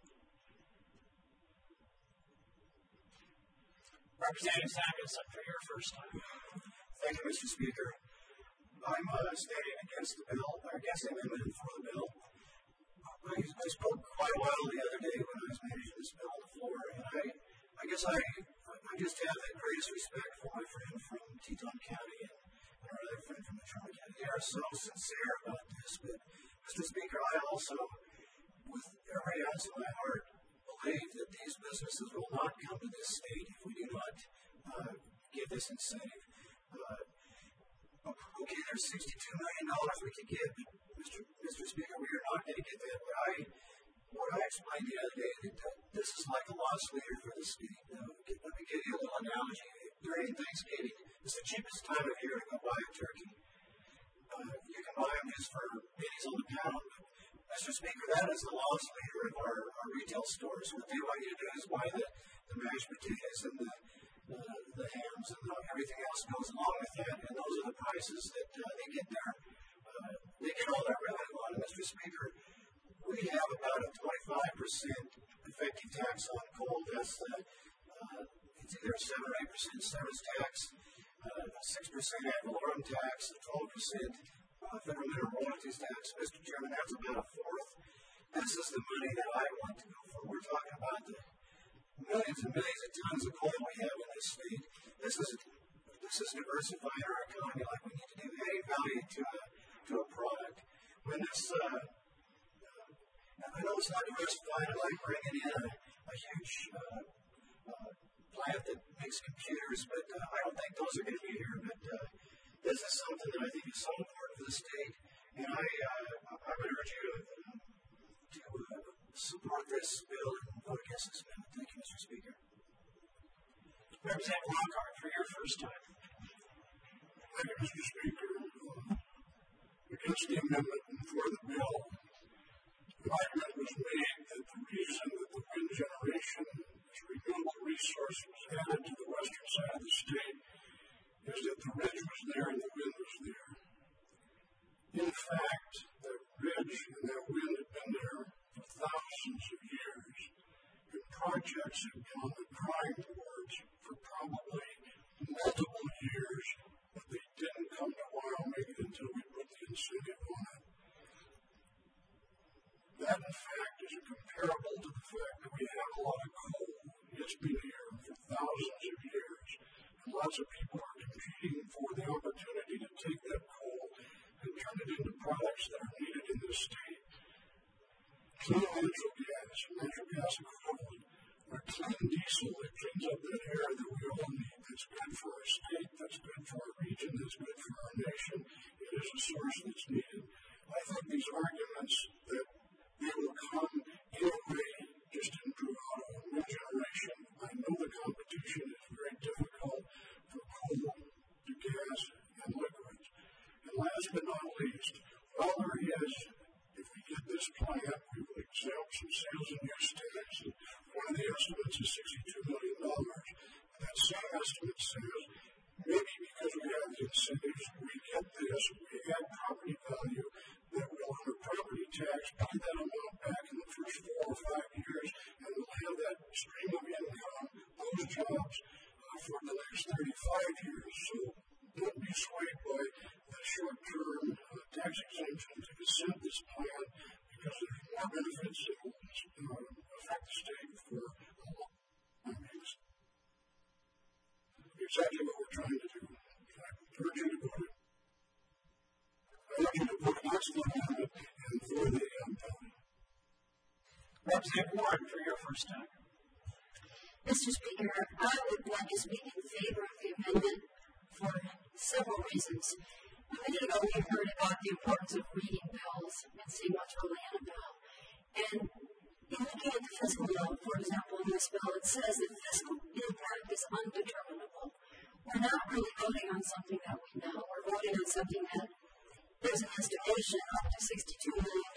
Representative Samuelson, for your first time. Thank you, Mr. Speaker. I'm standing against the bill, or against the amendment for the bill. I spoke quite a while the other day when I was managing this bill on the floor, and I guess I just have the greatest respect for my friend from Teton County and our other friend from Natrona County. They are so sincere about this. But, Mr. Speaker, I also, with every ounce of my heart, believe that these businesses will not come to this state if we do not give this incentive. Okay, there's $62 million we could give, but Mr. Speaker, we are not going to get that. What I explained the other day, that this is like a loss leader for the state. Let me give you a little analogy. During Thanksgiving, it's the cheapest time of year to go buy a turkey. You can buy them just for pennies on the pound. Mr. Speaker, that is the loss leader of our retail retail stores. What they want you to do is buy the mashed potatoes and the hams and everything else goes along with that, and those are the prices that they get there. They get all that revenue on. Mr. Speaker, we have about a 25% effective tax on coal. That's it's either a 7 or 8% service tax, a 6% ad valorem tax, a 12% federal minimum royalties tax. Mr. Chairman, that's about a fourth. This is the money that I want to go for. We're talking about the millions and millions of tons of coal we have in this state. This is diversifying our economy like we need to do, adding value to a product. When this, I know it's not diversified, I like bringing in a huge plant that makes computers, but I don't think those are going to be here. But this is something that I think is so important for the state, and I would urge you to support this bill and vote against this amendment. Thank you, Mr. Speaker. Representative Lockhart, for your first time. Thank you, Mr. Speaker. Against the amendment and for the bill, the argument was made that the reason that the wind generation as a renewable resource was added to the western side of the state is that the ridge was there and the wind was there. In fact, that ridge and that wind had been there for thousands of years, and projects had been on the drawing boards for probably multiple years, but they didn't come to Wyoming until we put the incentive on it. That, in fact, is comparable to the fact that we have a lot of coal. It's been here for thousands of years, and lots of people are competing for the opportunity to take that coal and turn it into products that are needed in this state. Clean natural gas and natural gas equivalent, or clean diesel that cleans up that air that we all need, that's good for our state, that's good for our region, that's good for our nation. It is a source that's needed. I think these arguments that they will come anyway just improve auto and wind generation. I know the competition is very difficult for coal to gas and liquids. And last but not least, while there is, if we get this plant, we will exempt some sales and use tax. One of the estimates is $62 million. And that same estimate says maybe because we have the incentives, we get this, we add property value, that we'll earn a property tax, pay that amount back in the first 4 or 5 years, and we'll have that stream of income, those jobs, for the next 35 years. So don't be swayed by the short-term tax exemption to consent this plan, because there's more benefits that will affect the state for a long time. Exactly what we're trying to do. I urge you to vote it. I urge you to vote against the amendment and for the bill. Representative Warren, for your first time. Mr. Speaker, I would like to speak in favor of the amendment for several reasons. A minute ago, we heard about the importance of reading bills and seeing what's really in a bill. And in looking at the fiscal note, for example, in this bill, it says that fiscal impact is undeterminable. We're not really voting on something that we know. We're voting on something that there's an estimation up to $62 million.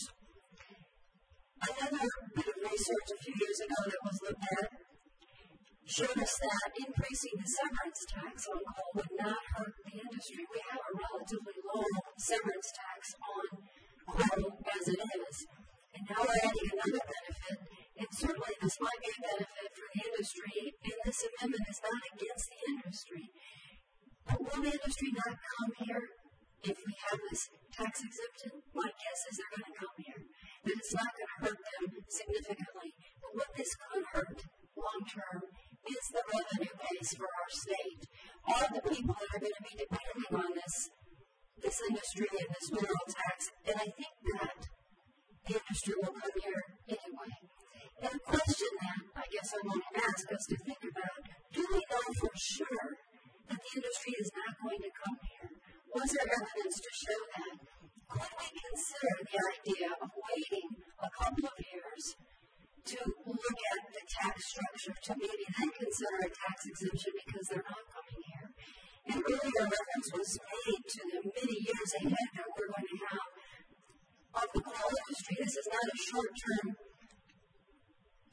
Another bit of research a few years ago that was looked at showed us that increasing the severance tax on coal would not hurt the industry. We have a relatively low severance tax on coal as it is. And now we're adding another benefit, and certainly this might be a benefit for the industry, and this amendment is not against the industry. But will the industry not come here if we have this tax exemption? My guess is they're going to come here, that it's not going to hurt them significantly. But what this could hurt long-term is the revenue base for our state. All the people that are going to be depending on this industry and this mineral tax, and I think that the industry will come here anyway. And a question that I guess I want to ask us to think about, do we know for sure that the industry is not going to come here? Was there evidence to show that? Could we consider the idea of waiting a couple of years to look at the tax structure to maybe then consider a tax exemption because they're not coming here? And earlier reference was made to the many years ahead that we're going to have of the coal industry. This is not a short-term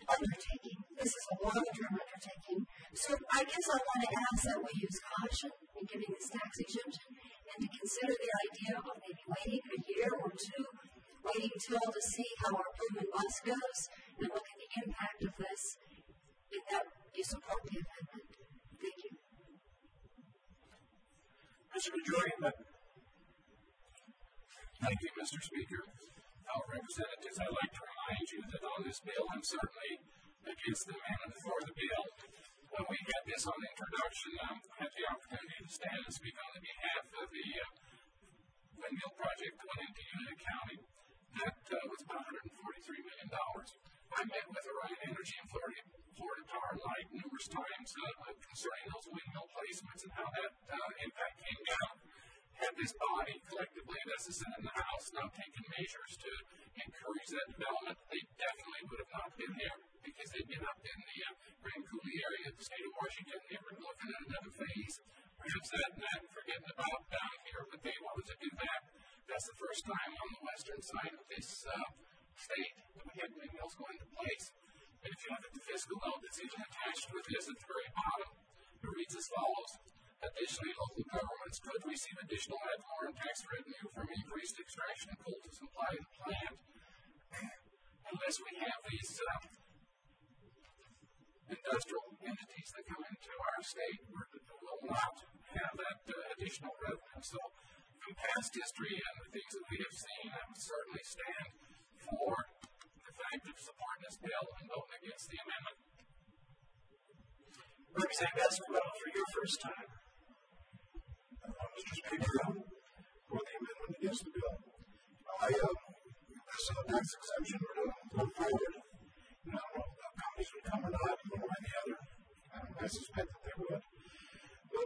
undertaking. This is a long-term undertaking. So I guess I want to ask that we use caution in giving this tax exemption and to consider the idea of maybe waiting a year or two, waiting till to see how our boom and bust goes, and look at the impact of this, and that you support the amendment. Thank you. Mr. Majority, Thank you, Mr. Speaker. Representatives, I'd like to remind you that on this bill, I'm certainly against the amendment for the bill. When we had this on introduction, I had the opportunity to stand and speak on the behalf of the windmill project that went into Uinta County. That was about $143 million. I met with Orion Energy and Florida Power and Light numerous times concerning those windmill placements and how that impact came down. Had this body collectively, that's the Senate and the House, not taken measures to encourage that development, they definitely would have not been there because they've been up in the Grand Coulee area of the state of Washington. They were looking at another phase. Perhaps that forgetting about down here, but they wanted to do that. That's the first time on the western side of this state that we had windmills going into place. And if you look at the fiscal note that's even attached with this at the very bottom, it reads as follows. Additionally, local governments could receive additional ad valorem tax revenue from increased extraction of coal to supply the plant. Unless we have these industrial entities that come into our state, we will not have that additional revenue. So, from past history and the things that we have seen, I would certainly stand for the fact of supporting this bill and voting against the amendment. Representative Escobar, for your first time. Mr. Speaker, for the amendment against the bill. This tax exemption would go forward. I don't know if companies would come or not, one way or the other. I suspect that they would. But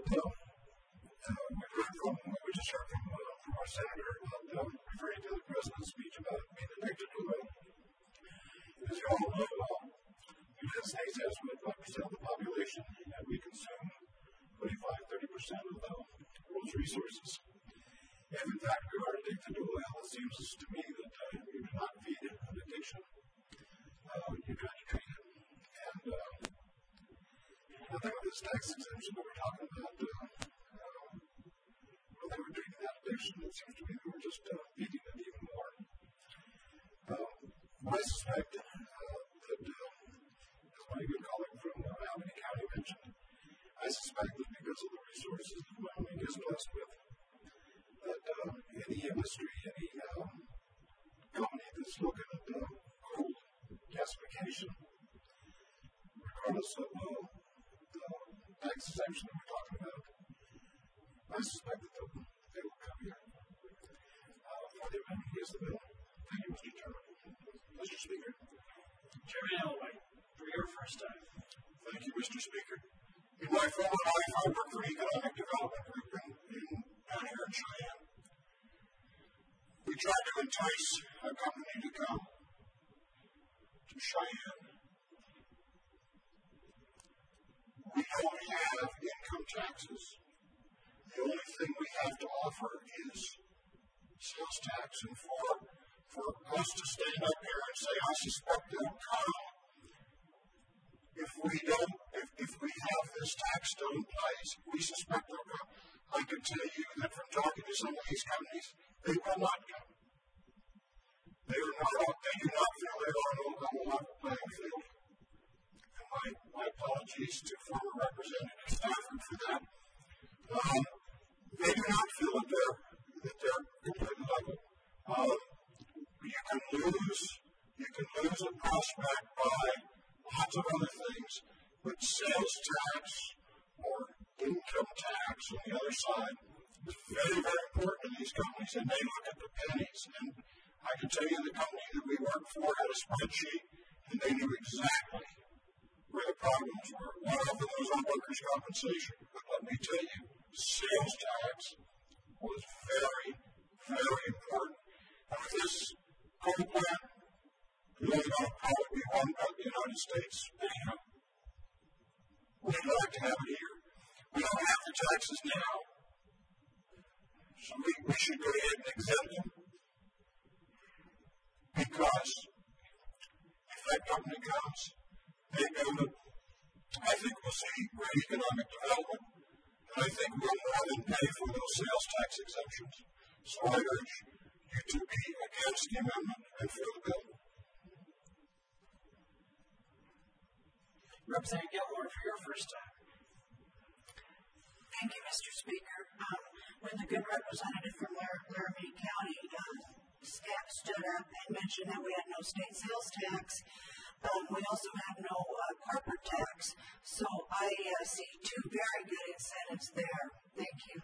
we just heard from our senator referring to the president's speech about being addicted to oil. As you all know, the United States has about 5% of the population, and we consume 25-30% of the world's resources. If in fact we are addicted to oil, it seems to me that you do not feed an addiction. You try to treat it. And I think with this tax exemption that we're talking about, when they were treating that addiction, it seems to me they were just feeding it even more. I suspect that, as my good colleague from Albany County mentioned, I suspect that because of the resources that Wyoming is blessed with, that any industry, any company that's looking at coal gasification, regardless of the tax exemption that we're talking about, I suspect that they will come here for the amendment against the bill. Thank you, Mr. Chairman. Mr. Speaker. Chairman Elway, for your first time. Thank you, Mr. Speaker. In my former life, I worked for Economic Development Group down here in Cheyenne. We tried to entice a company to come to Cheyenne. We don't have income taxes. The only thing we have to offer is sales tax. And for us to stand up here and say, I suspect they'll come, if we have this tax still in place, we suspect they'll come. I can tell you that from talking to some of these companies, they will not come. They do not feel they are on a level playing field. And my apologies to former Representative Stafford for that. They do not feel that they're completely level. You can lose a prospect by lots of other things, but sales tax or income tax on the other side is very, very important to these companies, and they look at the pennies. And I can tell you the company that we worked for had a spreadsheet, and they knew exactly where the problems were. One of them was on workers' compensation. But let me tell you, sales tax was very, very important. And with this coal plant, really going to probably be run by the United States anyhow. We'd like to have it here. We don't have the taxes now, so we should go ahead and exempt them. Because if that company comes, I think we'll see great economic development, and I think we'll more than pay for those sales tax exemptions. So I urge you to be against the amendment and for the bill. Representative Gilmore, for your first time. Thank you, Mr. Speaker. When the good representative from Laramie County staff stood up and mentioned that we had no state sales tax, we also have no corporate tax. So I see two very good incentives there. Thank you.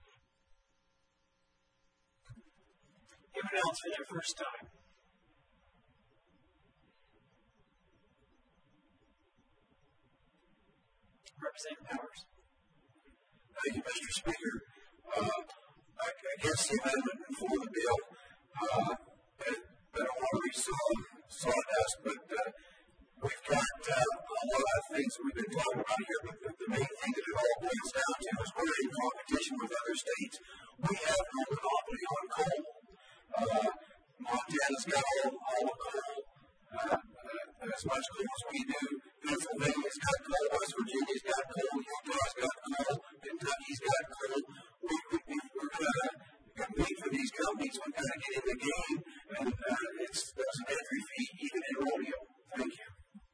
Anyone else for their first time? Representative Powers. Thank you, Mr. Speaker. Against the amendment and for the bill. I don't want to be sawdust, but we've got a lot of things that we've been talking about here, but the main thing that it all boils down to is we're in competition with other states. We have no monopoly on coal. Montana's got all the coal, as much coal as we do. Pennsylvania's got coal, West Virginia's got coal, Utah's got coal, Kentucky's got coal. We're going to compete for these companies. We've got to get in the game, and there's an entry fee even in rodeo. Thank you.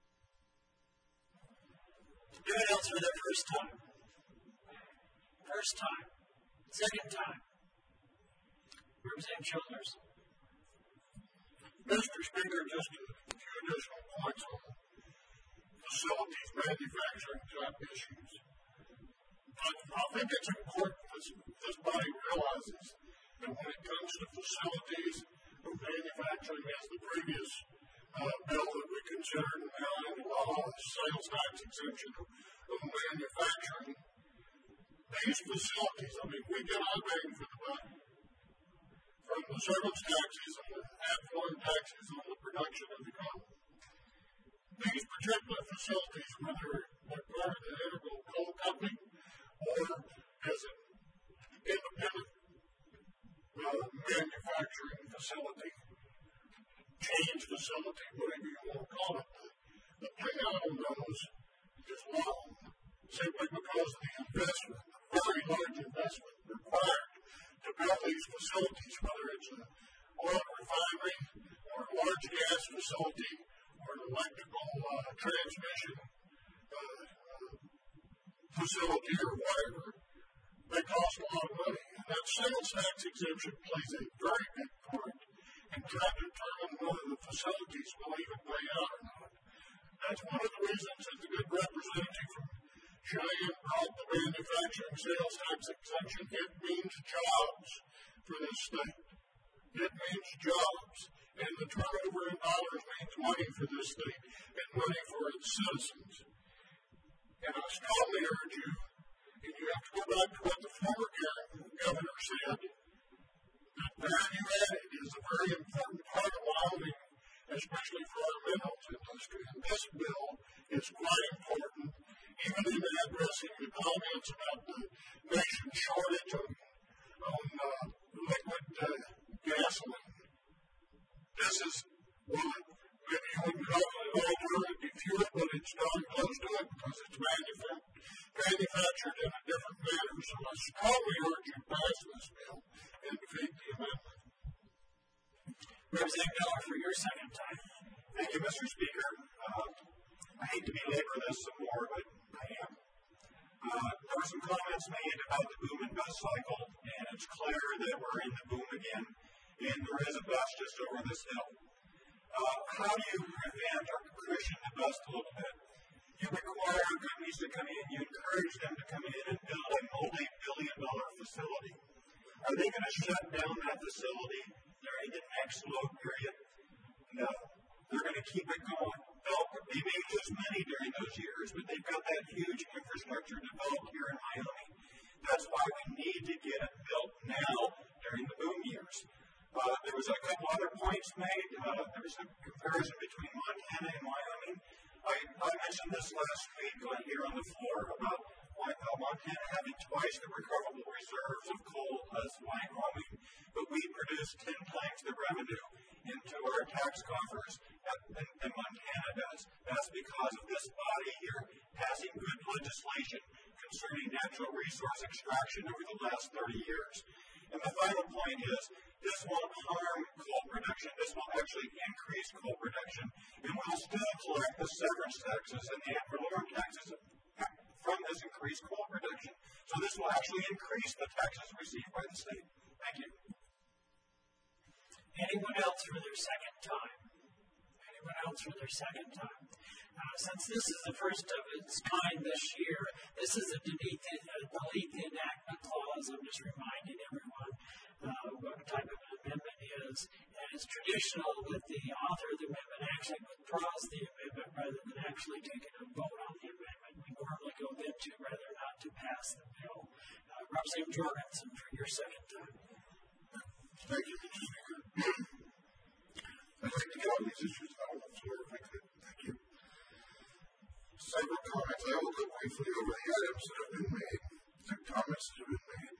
Anyone else for their first time? First time. Second time. Representative Childers. Mr. Speaker, just a few additional points on facilities, manufacturing type issues. I think it's important that this body realizes that when it comes to facilities of manufacturing, as the previous bill that we considered now into law, sales tax exemption of manufacturing, these facilities, we get our bang for the buck from the service taxes and the ad valorem taxes on the production of the company. These particular facilities, whether they're part of the integral coal company or as an independent manufacturing facility, change facility, whatever you want to call it, the payout on those is low, simply because of the investment, the very large investment required to build these facilities, whether it's an oil refinery or a large gas facility or an electrical transmission facility or whatever. They cost a lot of money. And that sales tax exemption plays a very big part in trying to determine whether the facilities will even pay out or not. That's one of the reasons that the good representative from Cheyenne brought the manufacturing sales tax exemption. It means jobs for this state. It means jobs. And the turnover in dollars means money for this state and money for its citizens. And I strongly urge you, and you have to go back to what the former governor said, that value added is a very important part of Wyoming, especially for our minerals industry. And this bill is quite important, even in addressing the comments about the nation's shortage on liquid gasoline. This is one, maybe you wouldn't call it an alternative fuel, but it's darn close to it because it's manufactured in a different manner. So I strongly urge you to pass this bill and defeat the amendment. Representative Miller, for your second time. Thank you, Mr. Speaker. I hate to belabor this some more, but I am. There were some comments made about the boom and bust cycle, and it's clear that we're in the boom again, and there is a bust just over this hill. How do you prevent or cushion the bust a little bit? You require companies to come in. You encourage them to come in and build a multi-billion-dollar facility. Are they going to shut down that facility during the next low period? No. They're going to keep it going. They may lose money during those years, but they've got that huge infrastructure developed here in Wyoming. That's why we need to get it built now during the boom years. There was a couple other points made. There was a comparison between Montana and Wyoming. I mentioned this last week here on the floor about Montana having twice the recoverable reserves of coal as Wyoming, but we produce 10 times the revenue into our tax coffers than Montana does. That's because of this body here passing good legislation concerning natural resource extraction over the last 30 years. And the final point is, this won't harm coal production. This will actually increase coal production. And we'll still collect the severance taxes and the ad valorem taxes from this increased coal production. So this will actually increase the taxes received by the state. Thank you. Anyone else for their second time? Anyone else for their second time? Since this is the first of its kind this year, this is a delete the enactment clause. I'm just reminding everyone what type of an amendment is. And it's traditional that the author of the amendment actually withdraws the amendment rather than actually taking a vote on the amendment. We normally go then to rather not to pass the bill. Representative Jorgensen for your second time. Thank you, Mr. Speaker. I'd like to get on these issues now on the floor if I could. Thank you. Several comments. I will go briefly over the items that have been made, the comments that have been made.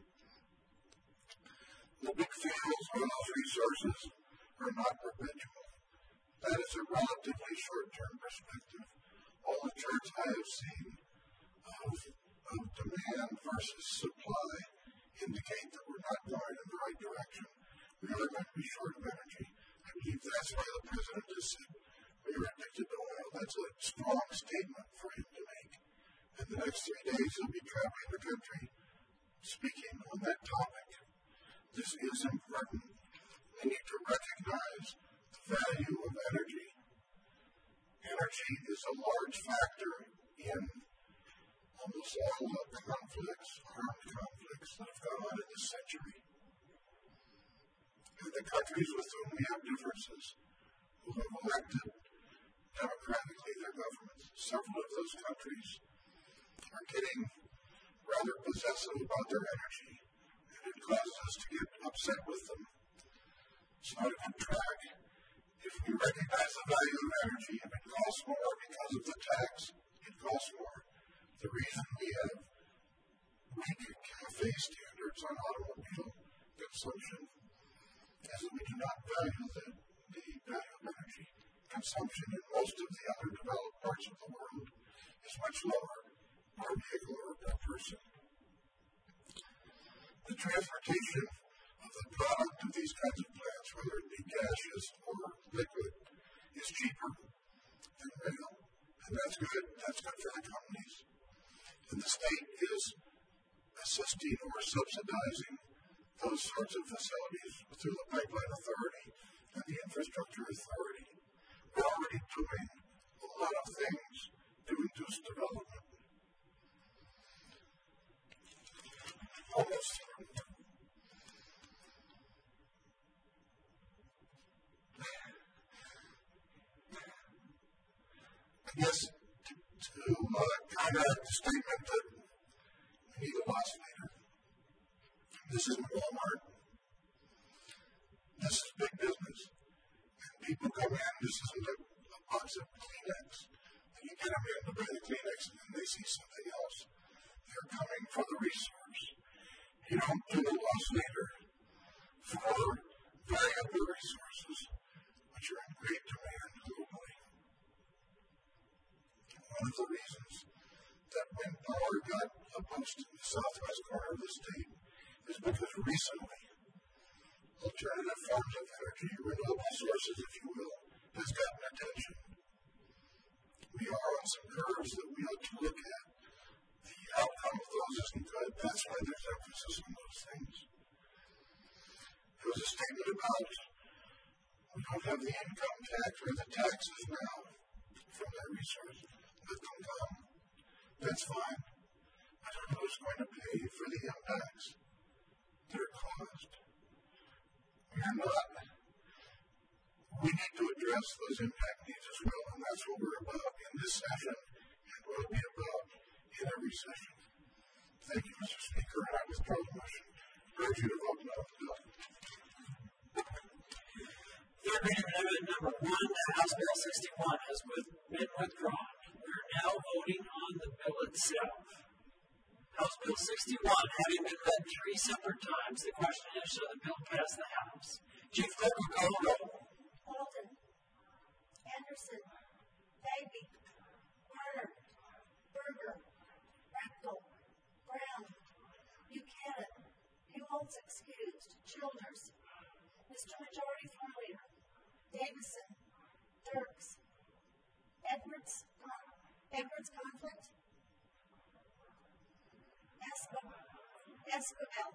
The big fields or those resources are not perpetual. That is a relatively short-term perspective. All the charts I have seen of demand versus supply indicate that we're not going in the right direction. We are going to be short of energy. I believe that's why the President has said we are addicted to oil. That's a strong statement for him to make. In the next 3 days, he'll be traveling the country speaking on that topic. This is important. We need to recognize the value of energy. Energy is a large factor in almost all of the conflicts, armed conflicts that have gone on in this century. And the countries with whom we have differences, who have elected democratically their governments, several of those countries are getting rather possessive about their energy, and it causes us to get upset with them. It's not a good track. If we recognize the value of energy, if it costs more because of the tax, it costs more. The reason we have weak CAFE standards on automobile consumption is that we do not value the value of energy. Consumption in most of the other developed parts of the world is much lower per vehicle or per person. The transportation of the product of these kinds of plants, whether it be gaseous or liquid, is cheaper than rail. And that's good. That's good for the companies. And the state is assisting or subsidizing those sorts of facilities through the Pipeline Authority and the Infrastructure Authority. We're already doing a lot of things to induce development. Almost through. I guess to counteract the statement that we need a loss leader. This isn't Walmart. This is big business. And people come in, this isn't a box of Kleenex. And you get them in to buy the Kleenex and then they see something else. They're coming for the resource. You don't do a loss leader for valuable resources, which are in great demand globally. One of the reasons that wind power got a boost in the southwest corner of the state is because recently alternative forms of energy, renewable sources, if you will, has gotten attention. We are on some curves that we ought to look at. The outcome of those isn't good. That's why there's emphasis on those things. There was a statement about we don't have the income tax or the taxes now from that resource. Let them come. That's fine. I don't know who's going to pay for the impacts that are caused. We're not. We need to address those impact needs as well, and that's what we're about in this session and will be about in every session. Thank you, Mr. Speaker, and I withdraw the motion. I urge you to vote no on the bill. Third reading amendment number 1 to House Bill 61 has been withdrawn. We are now voting on the bill itself. House Bill 61 having been read 3 separate times, the question is, shall the bill pass the House? Chief Clerk will call the roll. Walton. Anderson, Bagby, Warner, Berger, Rechtel, Brown, Buchanan, Buholtz excused, Childers, Mr. Majority Floor Leader, Davison, Dirks, Edwards Conflict, Esquivel,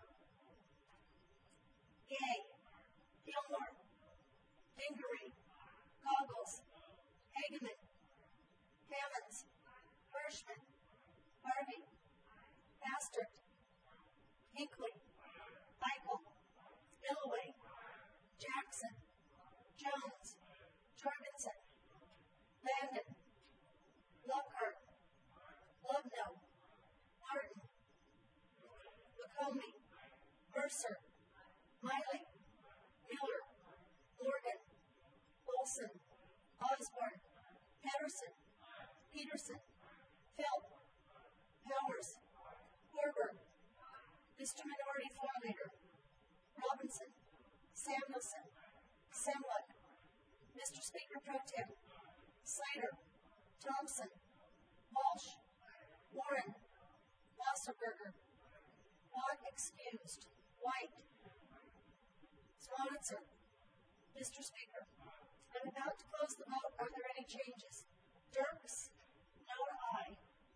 Gay, Gilmore, Dingery, Goggles, Hageman, Hammonds, Hirschman, Harvey, Bastard, Hinkley, Michael, Illoway, Jackson, Jones, Jorgensen, Landon, Lockhart, Lubno, Martin, McComey, Mercer, Miley, Miller, Morgan, Olson, Osborne, Patterson, Peterson, Philp, Powers, Horberg, Mr. Minority Floor Leader, Robinson, Samuelson, Semluk, Mr. Speaker Pro Tem, Slater, Thompson, Walsh, Warren, Wasserberger, Watt excused, White, Swanitzer. Mr. Speaker, I'm about to close the vote. Are there any changes? Dirks, no to aye.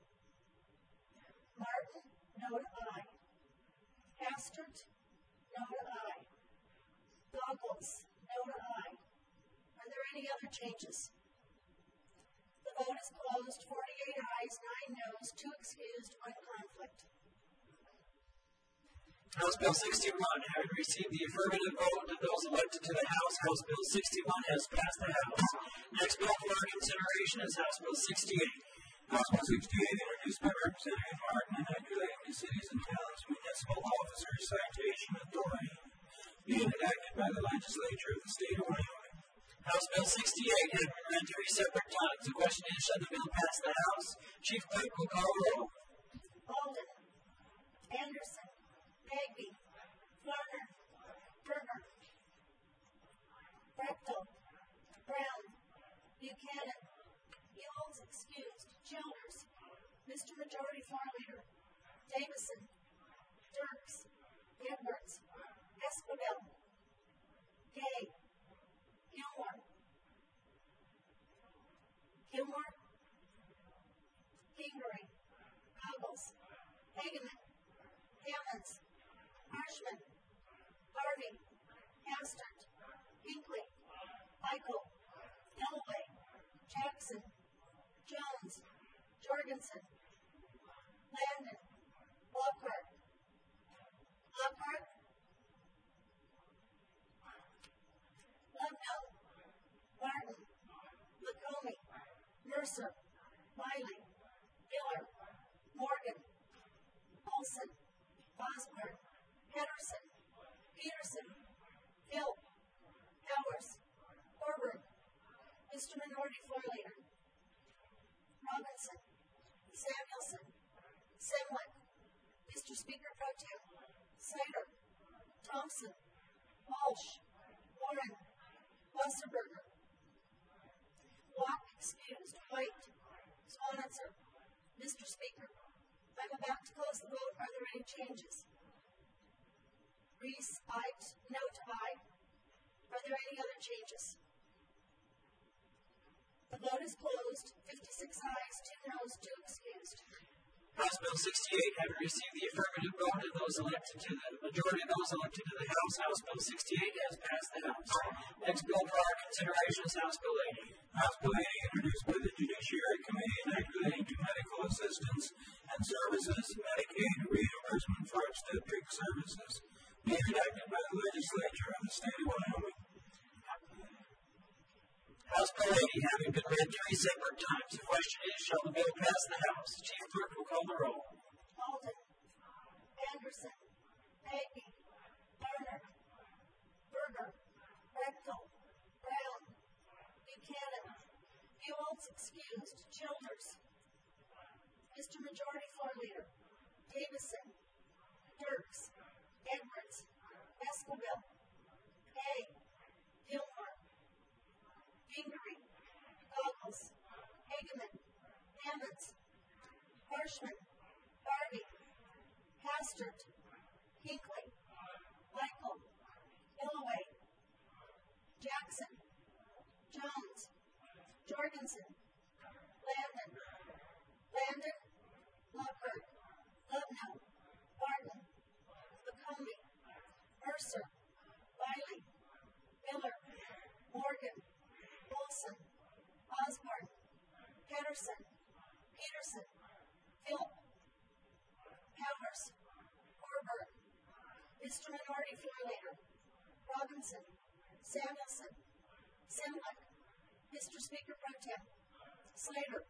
Martin, no to aye. Hastert, no to aye. Goggles, no to aye. Are there any other changes? The vote is closed. 48 ayes, 9 noes, 2 excused, 1 conflict. House Bill 61, having received the affirmative vote of those elected to the House, House Bill 61 has passed the House. Next bill for our consideration is House Bill 68. House Bill 68, introduced by Representative Martin, enacting the Cities and Towns Municipal Officers Citation Authority, being enacted by the Legislature of the State of Wyoming. House Bill 68 has been read 3 separate times. The question is, shall the bill pass the House? Chief Clerk will call the roll. Alden, Anderson, Bagby, Warner, Berger, Rechtel, Brown, Buchanan, Buholtz excused, Childers, Mr. Majority Floor Leader, Davison, Dirks, Edwards, Esquivel, Gay, Gilmore, Kingery, Goggles, Hageman, Hammonds, Hirschman, Harvey, Hastert, Hinkley, Michael, Illoway, Jackson, Jones, Jorgensen, Landon, Lockhart, Lubno, Martin, McComey, Mercer, Miley, Miller, Morgan, Olson, Osborne, Patterson, Peterson, Philp, Powers, Horberg, Mr. Minority Floor Leader, Robinson, Samuelson, Semluk, Mr. Speaker Pro Tem, Slater, Thompson, Walsh, Warren, Wasserberger, Watt excused, White, Swanitzer. Mr. Speaker, I'm about to close the vote. Are there any changes? Reese, aye, no to aye. Are there any other changes? The vote is closed. 56 ayes, 2 noes, 2 excused. House Bill 68, having received the affirmative vote of those elected to the majority of those elected to the House, House Bill 68 has passed the House. Next bill for our consideration is House Bill 80. House Bill 80, introduced by the Judiciary Committee, enacting to medical assistance and services, Medicaid reimbursement for obstetric services, being enacted by the Legislature of the State of Wyoming. House Bill 80 having been read 3 separate times. The question is, shall the bill pass the House? Chief Clerk will call the roll. Alden, Anderson, Bagby, Warner, Berger, Rechtel, Brown, Buchanan, Buholtz excused, Childers, Mr. Majority Floor Leader, Davison, Dirks, Edwards, Esquivel, Gay, Gilmore, Kingery, Miles, Hageman, Hammonds, Horshman, Barbie, Hastert, Hinckley, Michael, Illoway, Jackson, Jones, Jorgensen, Landon, Lockhart, Lubno, Barton, McCombie, Mercer, Wiley, Miller, Morgan, Wilson, Osborne, Peterson, Philp, Powers, Corberg, Mr. Minority Floor Leader, Robinson, Samuelson, Simlick, Mr. Speaker Pro Tem, Slater,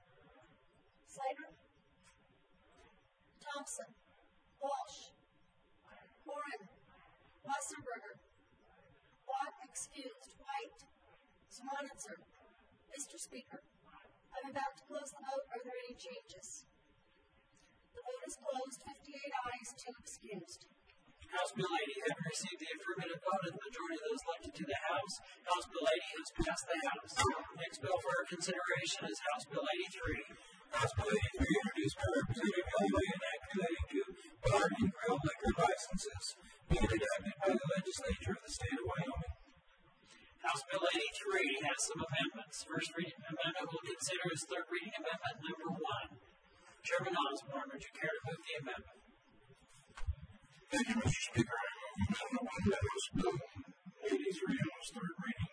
Thompson, Walsh, Warren, Wasserberger, Watt excused, White, Swanitzer. Mr. Speaker, I'm about to close the vote. Are there any changes? The vote is closed. 58 ayes, 2 excused. House Bill 80 having received the affirmative vote of the majority of those elected to the House, House Bill 80 has passed the House. Next bill for our consideration is House Bill 83. House Bill 83, introduced by Representative Illoway, an act relating to bar and grill liquor licenses, being adopted by the legislature of the state of Wyoming. House Bill 83 has some amendments. First reading amendment we'll consider is third reading amendment number 1. Chairman Osborne, would you care to move the amendment? Thank you, Mr. Speaker. I move Amendment 1 to House Bill 83 on its third reading.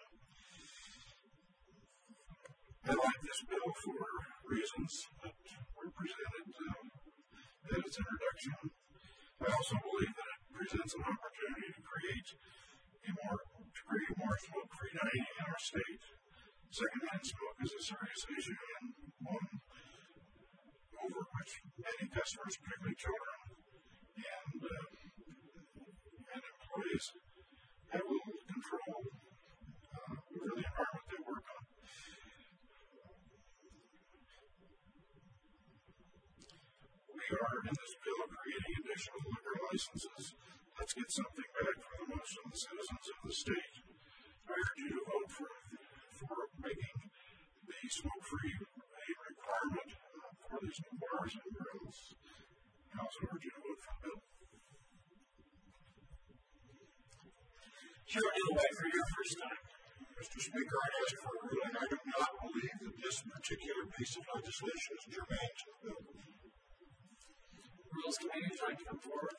I like this bill for reasons that were presented at its introduction. I also believe that it presents an opportunity to create more smoke-free dining in our state. Secondhand smoke is a serious issue and one over which many customers, particularly children and employees, have little control over the environment they work on. We are, in this bill, creating additional liquor licenses. Let's get something back from the most of the citizens of the state. I urge you to vote for making the smoke-free a requirement for these new bars and grills. I also urge you to vote for the bill. Chairman Illoway, for your first time. Mr. Speaker, I ask for a ruling. I do not believe that this particular piece of legislation is germane to the bill. Rules Committee, would you like to come forward?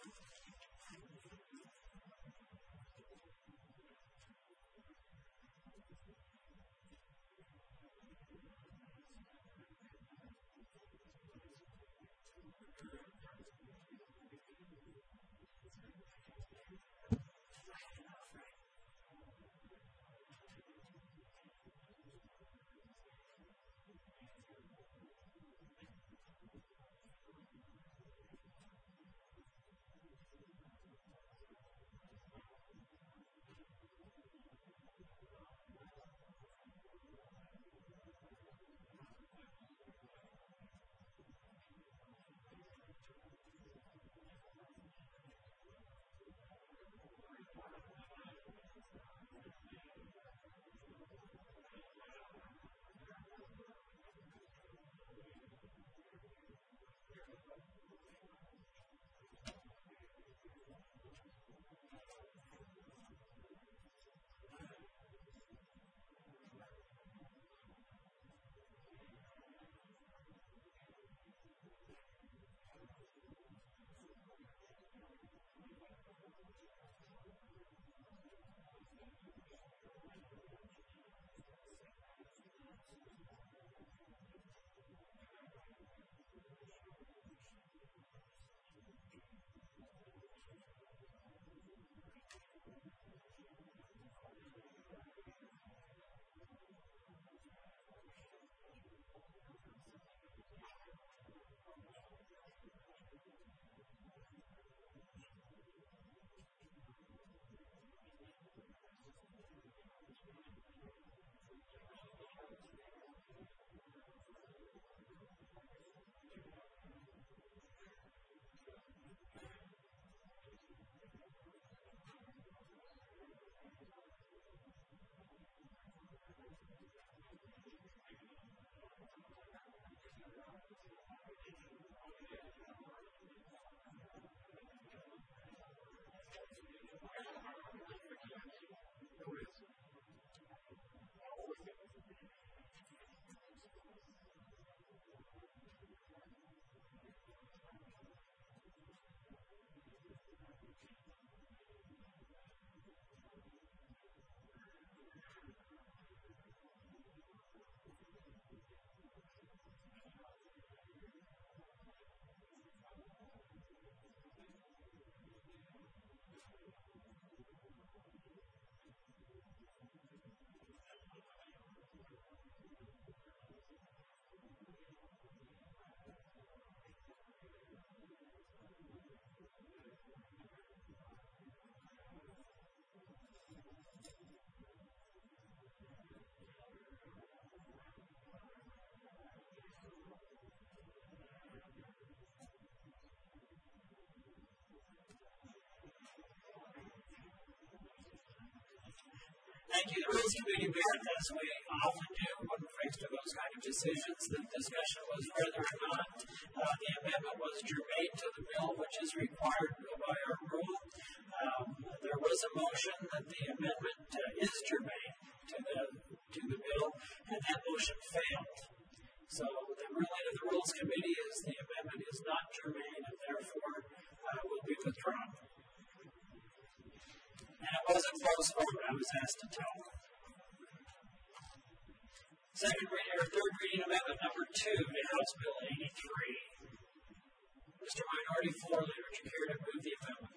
Thank you. The Rules Committee met, as we often do when faced with those kind of decisions. The discussion was whether or not the amendment was germane to the bill, which is required by our rule. There was a motion that the amendment is germane to the bill, and that motion failed. So the ruling of the Rules Committee is the amendment is not germane and therefore will be withdrawn. And it was a close vote, I was asked to tell. Third reading amendment number 2 to House Bill 83. Mr. Minority Floor Leader, would you care to move the amendment?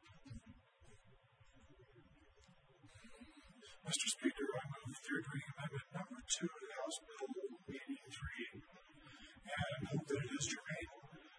Mr. Speaker, I move third reading amendment number 2 to House Bill 83, and hope that it is germane.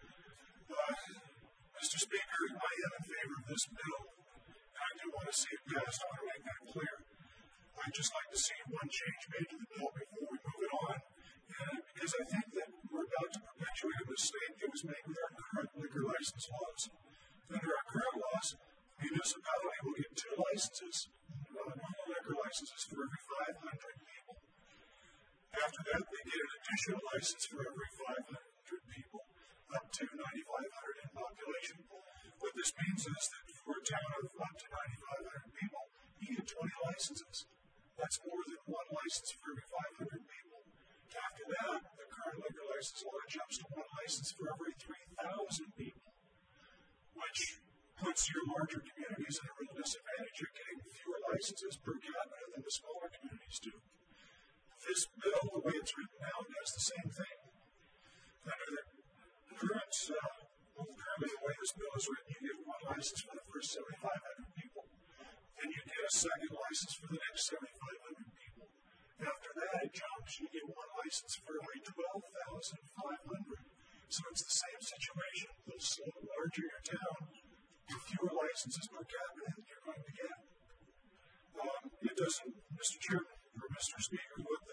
Mr. Speaker, I am in favor of this bill, and I do want to see it passed. I want to make that clear. I'd just like to see one change made to the bill before we move it on, because I think that we're about to perpetuate a mistake that was made with our current liquor license laws. Under our current laws, a municipality will get 2 licenses, normal liquor licenses for every 500 people. After that, they get an additional license for every 500 people, up to 9,500 in population. What this means is that for a town of up to 9,500 people, you get 20 licenses. That's more than 1 license for every 500 people. After that, the current liquor license law jumps to 1 license for every 3,000 people, which puts your larger communities at a real disadvantage. You're getting fewer licenses per capita than the smaller communities do. This bill, the way it's written now, does the same thing. Under the currently the way this bill is written, you get 1 license for the first 7,500 people. Then you get a second license for the next 7,500 people. After that, it jumps. You get 1 license for every 12,500. So it's the same situation. The larger your town, the fewer licenses per capita that you're going to get. It doesn't, Mr. Chairman, or Mr. Speaker, what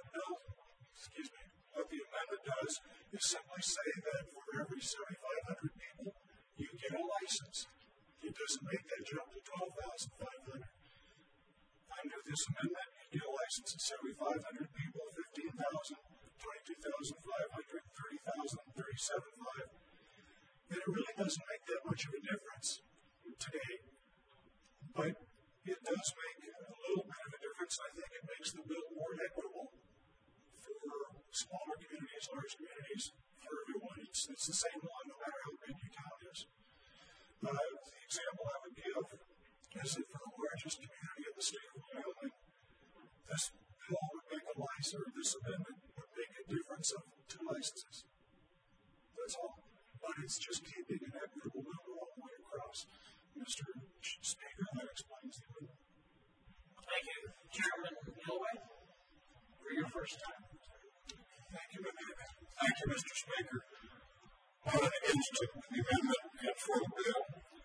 the amendment does is simply say that for every 7,500 people, you get a license. It doesn't make that jump to 12,500. Under this amendment, you get a license at 7,500 people, 15,000, 22,500, 30,000, 37,500. And it really doesn't make that much of a difference today. But it does make a little bit of a difference. I think it makes the bill more equitable for smaller communities, large communities, for everyone. It's the same law no matter how big your town is. The example I would give is that for the largest community in the state of Wyoming, this bill would make a license, or this amendment would make a difference of 2 licenses. That's all. But it's just keeping an equitable number all the way across. Mr. Speaker, that explains the amendment. Thank you, Chairman Gilway, for your first time. Thank you, Mr. Speaker. On and against the amendment and for the bill.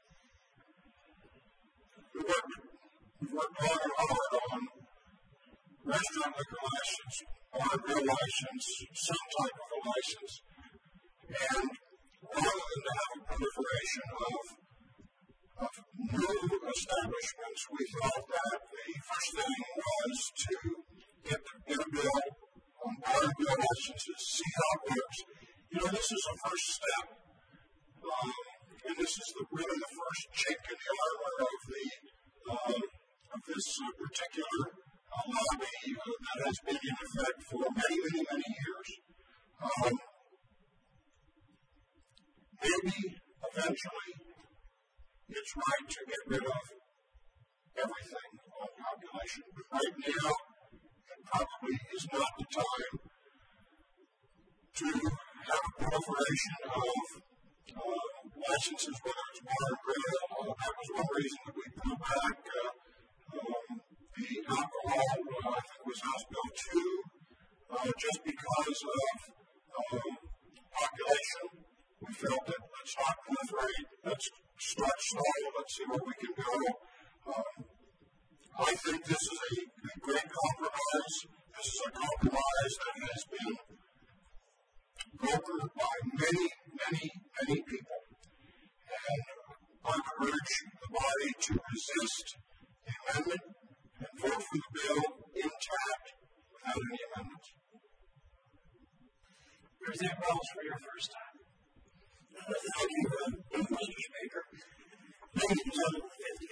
We've worked long and hard on restaurant liquor license, or a beer license, some type of a license. And rather than to have a proliferation of new establishments, we thought that the first thing was to get a bill on bar and beer licenses, see how it works. You know, this is a first step, and this is really the first chink in the armor of this particular lobby that has been in effect for many, many, many years. Maybe eventually it's right to get rid of everything on population, but right now it probably is not the time to have a proliferation of licenses, whether it's bar and grill. That was one reason that we pulled back the alcohol, I think it was House Bill 2, just because of population. We felt that let's not proliferate, let's start slow, let's see where we can go. I think this is a great compromise. This is a compromise that has been brokered by many, many, many people. And I would urge the body to resist the amendment and vote for the bill Wells for your first time. Thank you, Mr. Speaker. Ladies and gentlemen,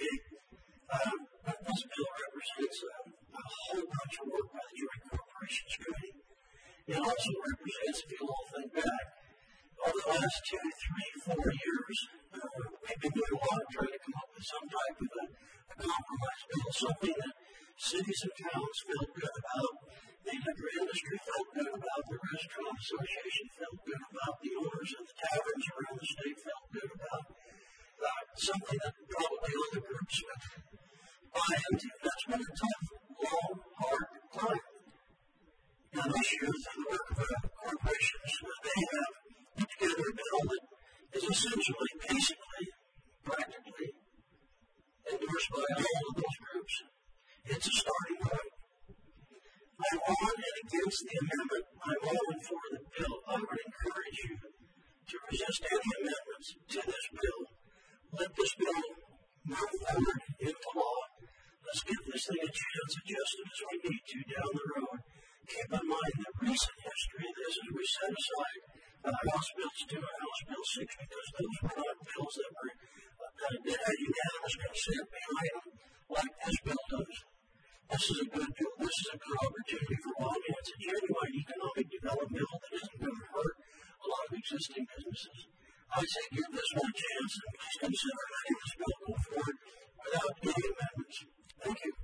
58. This bill represents a whole bunch of work by the Joint Corporations Committee. It also represents, if you'll all think back, over the last 2, 3, 4 years, we've been doing a lot of trying to come up with some type of a compromise bill, something that cities and towns felt good about, the liquor industry felt good about, the restaurant association felt good about, the owners of the taverns around the state felt good about, something that probably other groups would buy into. That's been a tough, long, hard time. Now this year, through the work of corporations, they have put together a bill that is essentially, basically, practically endorsed by all of those groups. It's a starting point. I'm on and against the amendment. I'm on and for the bill. I would encourage you to resist any amendments to this bill. Let this bill move forward into law. Let's give this thing a chance, adjust it as we need to down the road. Keep in mind the recent history of this as we set aside House Bills 2 and House Bill 6 because those were not bills that had unanimous consent behind them like this bill does. This is a good bill. This is a good opportunity for Waukegan. It's a genuine economic development bill that isn't going to hurt a lot of existing businesses. I say give this one a chance and please consider letting this bill go forward without any amendments. Thank you.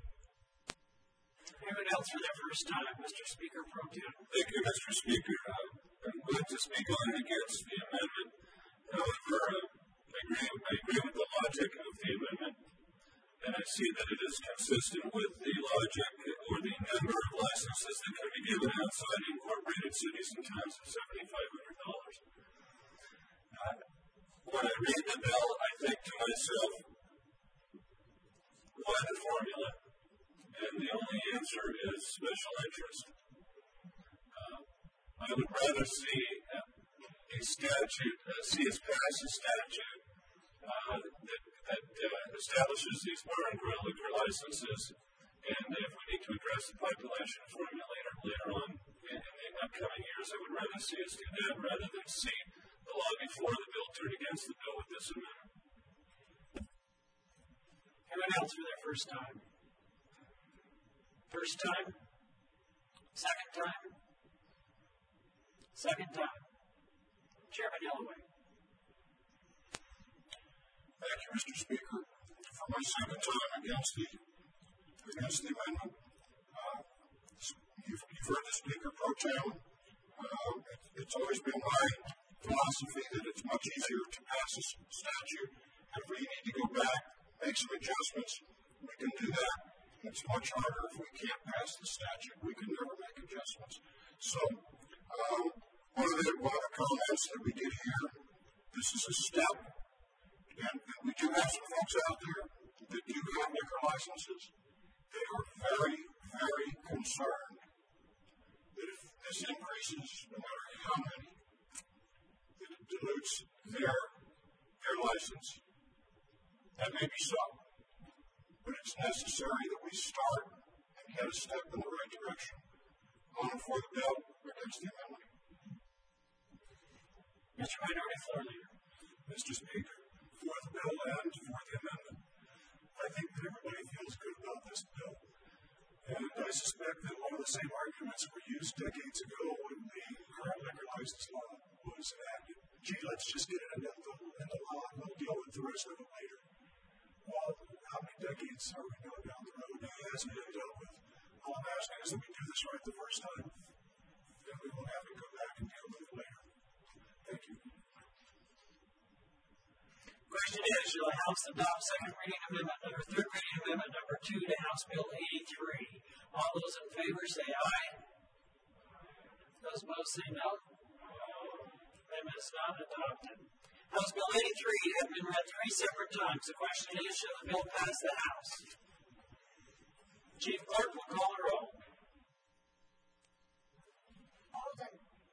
Anyone else for their first time? Mr. Speaker Pro Tem. Thank you, Mr. Speaker. I'm going to speak on and against the amendment. However, I agree with the logic of the amendment, and I see that it is consistent with the logic or the number of licenses that can be given outside incorporated cities and towns of $7,500. When I read the bill, I think to myself, why the formula? And the only answer is special interest. I would rather see a statute, see us pass a statute that establishes these bar and grill liquor licenses, and if we need to address the population formula later on in the upcoming years, I would rather see us do that rather than see the law before the bill turn against the bill with this amendment. Anyone else for their first time? First time? Second time? Second time. Chairman Yelloway. Thank you, Mr. Speaker. For my second time against the amendment, you've heard the Speaker Pro Tem. It's always been my philosophy that it's much easier to pass a statute, and if we need to go back, make some adjustments, we can do that. It's much harder if we can't pass the statute. We can never make adjustments. So, one of the comments that we did here, this is a step, and we do have some folks out there that do have liquor licenses. They are very, very concerned that if this increases, no matter how many, that it dilutes their license. That may be so, but it's necessary that we start and get a step in the right direction. On and for the bill, against the amendment. Mr. Minority Floor Leader. Mr. Speaker, for the bill and for the amendment. I think that everybody feels good about this bill. And I suspect that one of the same arguments were used decades ago when the current liquor license law was enacted. Gee, let's just get it into law and we'll deal with the rest of it later. Well, how many decades are we going down the road that hasn't been dealt with? All I'm asking is that we do this right the first time, and we won't have to come back and deal with it later. Thank you. Question is, shall the House adopt second reading amendment number 2 to House Bill 83? All those in favor say aye. Those opposed say no. Amendment is not adopted. House Bill 83 has been read 3 separate times. The question is, shall the bill pass the House? Chief Clerk will call the roll. Alden.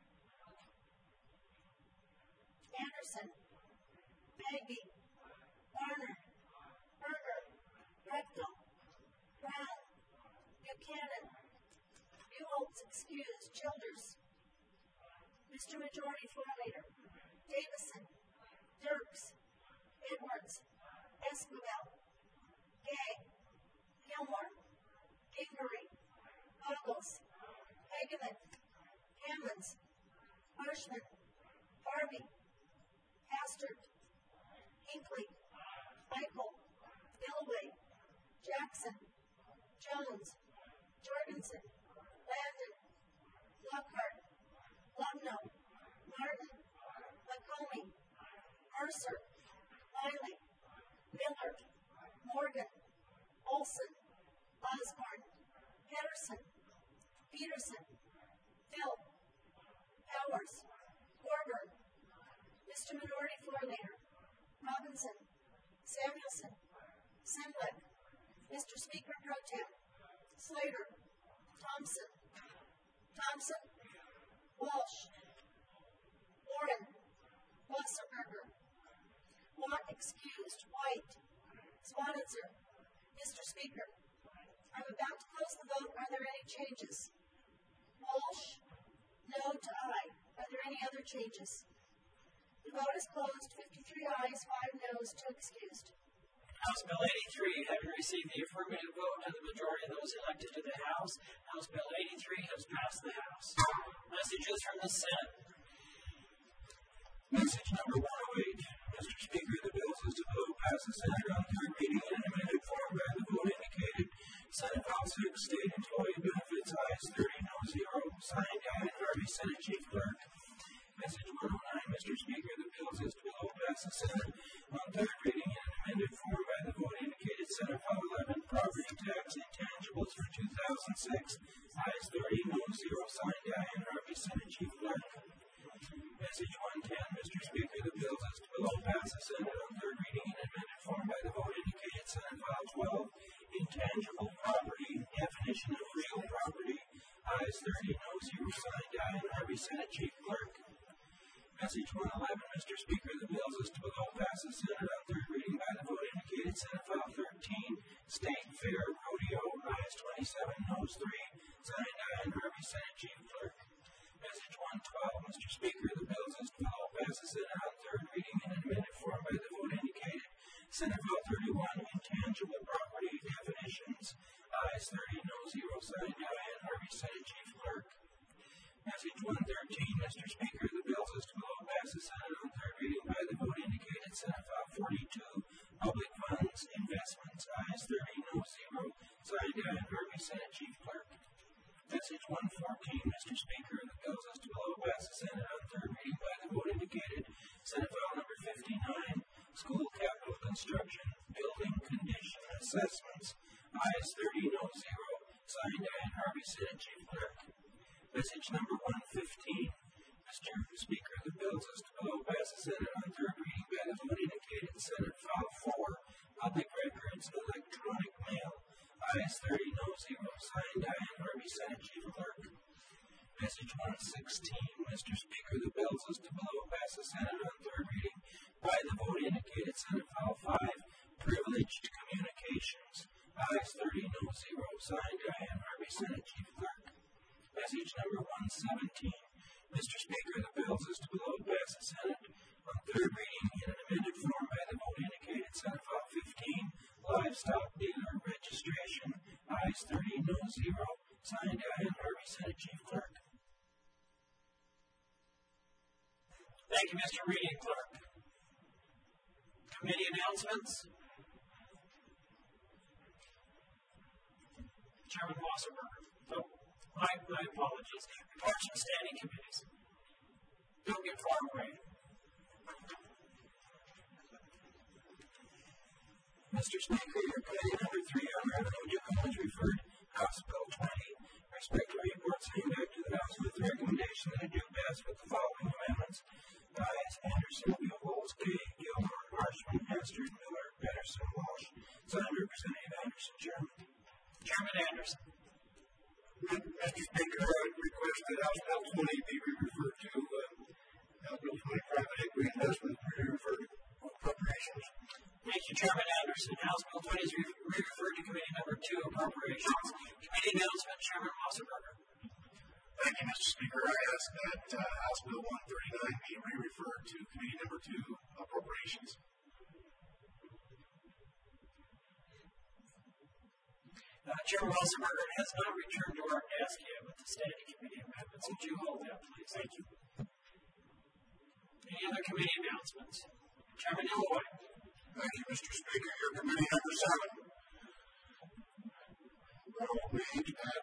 Anderson. Bagby. Warner. Berger. Rectal. Brown. Buchanan. Buholtz excused. Childers. Mr. Majority Floor Leader, Davison, Dirks, Edwards, Esquivel, Gay, Gilmore, Gingery, Buggles, Hageman, Hammonds, Marshman, Harvey, Hastert, Hinckley, Michael, Gilway, Jackson, Jones, Jorgensen, Landon, Lockhart, Lugno, Martin, McComey, Mercer, Wiley, Miller, Morgan, Olson, Osborne, Pedersen, Peterson, Phil, Powers, Corbett, Mr. Minority Floor Leader, Robinson, Samuelson, Simlick, Mr. Speaker Pro Tem, Slater, Thompson, Walsh, Warren, Wasserberger, Watt excused, White, Swanitzer. Mr. Speaker, I'm about to close the vote. Are there any changes? Walsh, no to aye. Are there any other changes? The vote is closed. 53 ayes, 5 noes, 2 excused. House Bill 83, having received the affirmative vote of the majority of those elected to the House, House Bill 83 has passed the House. Messages from the Senate. Message number 108. Mr. Speaker, the bill is to vote pass the Senate on third reading in an amended form by the vote indicated. Senate File 6, State Employee Benefits, ayes 30, no 0. Signed, Diane Harvey, Senate Chief Clerk. Message 109, Mr. Speaker, the bill is to vote pass the Senate on third reading in an amended form by the vote indicated. Senate File 11, Property Tax Intangibles for 2006, ayes 30, no 0. Signed, Diane Harvey, Senate Chief Clerk. Message 110, Mr. Speaker, the bill is to vote pass the Senate on third reading in an amended form by the vote indicated. Senate File 12, Intangible Property, Definition of Real Property, ayes 30, no 0. Signed, Diane Harvey, Senate Chief Clerk. Message 111, Mr. Speaker, the bill is to vote pass the Senate on third reading by the vote indicated. Senate File 13, State Fair Rodeo, ayes 27, no 3. Signed, Diane Harvey, Senate Chief Clerk. Message 112, Mr. Speaker, the bill is to vote pass the Senate on third reading in an amended form by the vote indicated. Senate File 31, Intangible Property Definitions, ayes 30, no 0. Signed, Diane Harvey, Senate Chief Clerk. Message 113, Mr. Speaker, the bill is to vote pass the Senate on third reading by the vote indicated. Senate File 42, Public Funds Investments, ayes 30, no 0. Signed, Diane Harvey, Senate Chief Clerk. Message 114, Mr. Speaker, the bill is to vote pass the Senate on third reading by the vote indicated. Senate File number 59, School Capital Construction, Building Condition Assessments, ayes 30, no 0. Signed, Diane Harvey, Senate Chief Clerk. Message number 115, Mr. Speaker, the bill is to vote pass the Senate on third reading by the vote indicated. Senate File 4, Public Records, Electronic Mail, ayes 30, no 0. Signed, Diane Harvey, Senate Chief Clerk. Message 116, Mr. Speaker, the bill is to vote pass the Senate on third reading by the vote indicated. Senate File 5, Privileged Communications, ayes 30, no 0. Signed, Diane Harvey, Senate Chief Clerk. Message number 117, Mr. Speaker, the bill is to vote pass the Senate on third reading in an amended form by the vote indicated. Senate File 15, Livestock Dealer Registration, ayes 30, no 0. Signed, Diane Harvey, Senate Chief Clerk. Thank you, Mr. Reading Clerk. Committee announcements. Chairman Wasserberger. My apologies. Reports from standing committees. Don't get far away. Mr. Speaker, your committee number 3 on revenue income was referred House Bill 20. Respective reports came back to the House with the recommendation that it do pass with the following amendments. Ayes Anderson, Buchholz, Gay, Gilmore, Marshman, Hastert, Miller, Pedersen, Walsh. Signed, Representative Anderson, Chairman. Chairman Anderson. Mr. Speaker, I would request that House Bill 20 be referred to House Bill 20 Private Equity Investment be referred to Appropriations. Thank you, Chairman Anderson. House Bill 20 is referred to Committee Number 2, Appropriations. Committee announcement, Chairman Wasserberger. Thank you, Mr. Speaker. I ask that House Bill 1 Chairman Wasserberger has not returned to our desk yet with the standing committee amendments. Would you hold that, please? Thank you. Any other committee announcements? Chairman Illoy. Thank you, Mr. Speaker. Your committee number 7 will meet at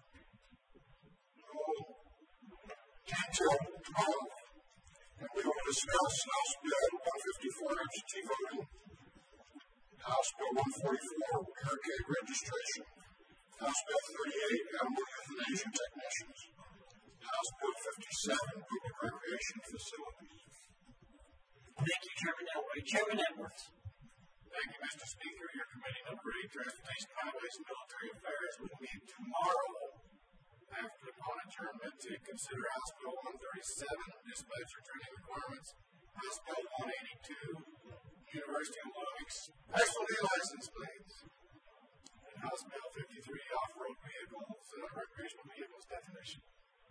10 till 12, and we will discuss House Bill 154, absentee voting, House Bill 144, barricade registration, House Bill 38, animal euthanasia technicians, House Bill 57, public recreation facilities. Thank you, Chairman Elway. Chairman Edwards. Thank you, Mr. Speaker. Your committee number 8, Transportation, Highways, and Military Affairs, will meet tomorrow after upon adjournment to consider House Bill 137, dispatcher training requirements, House Bill 182, University of Wyoming specialty license plates, and House Bill 53, off-road vehicles, recreational vehicles definition.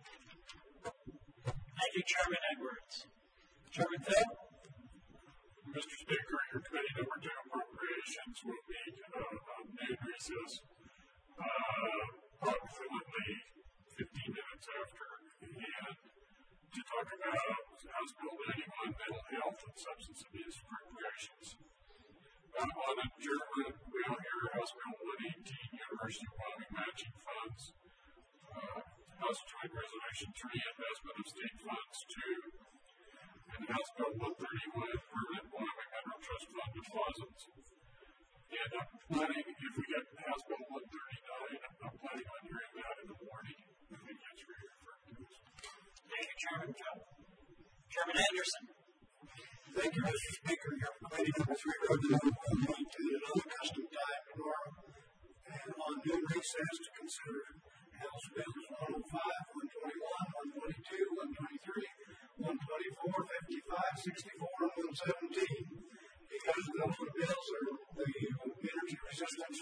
Thank you, Chairman Edwards. Chairman Thiel. Mr. Speaker, your committee number 2, appropriations, will meet on noon recess, approximately 15 minutes after, and to talk about House Bill 91, mental health and substance abuse appropriations. On adjournment, we'll hear House Bill 118, University of Wyoming matching funds, House Joint Resolution 3, investment of state funds 2, and House Bill 131, permanent Wyoming Mineral Trust Fund deposits. And I'm planning, if we get House Bill 139, I'm planning on hearing that in the morning when it gets referred to us. Thank you, Chairman Thiel. Chairman Anderson. Thank you, Mr. Speaker. Your committee number 3, road development, will meet at an unaccustomed time tomorrow and on noon recess to consider House Bills 105, 121, 122, 123, 124, 55, 64, and 117. Because those bills are the energy resistance,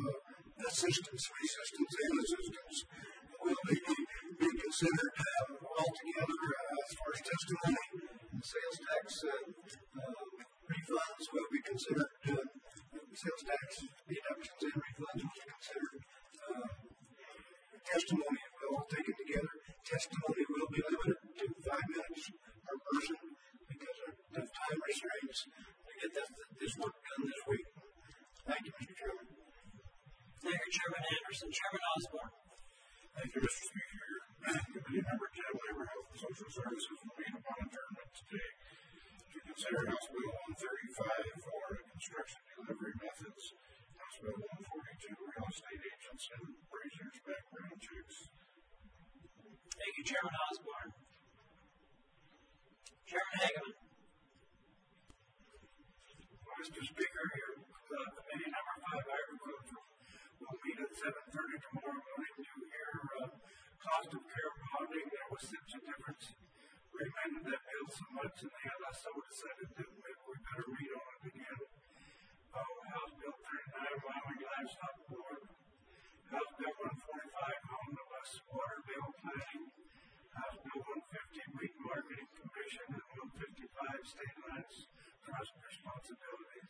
will be considered all together as far as testimony. The sales tax refunds will be considered, sales tax deductions and refunds will be considered testimony all taken together. Testimony will be limited to 5 minutes per person because of time restraints to get this work done this week. Thank you, Mr. Chairman. Thank you, Chairman Anderson. Chairman Osborne. Thank you, Mr. Speaker. Committee number 10, Labor, Health, and Social Services, will meet upon adjournment today to consider House Bill 135 for construction delivery methods, House Bill 142, real estate agents and appraisers background checks. Thank you, Chairman Osborne. Chairman Hageman. Mr. Speaker, your committee number 5, agriculture, will meet at 7:30 tomorrow morning to hear cost of care bonding. There was such a difference. We amended that bill so much, and the LSO decided that we better read on it again. House Bill 39, Wyoming Livestock Board, House Bill 145, Omnibus Water Bill Planning, House Bill 150, Wheat Marketing Commission, and 155, State Lands Trust Responsibilities.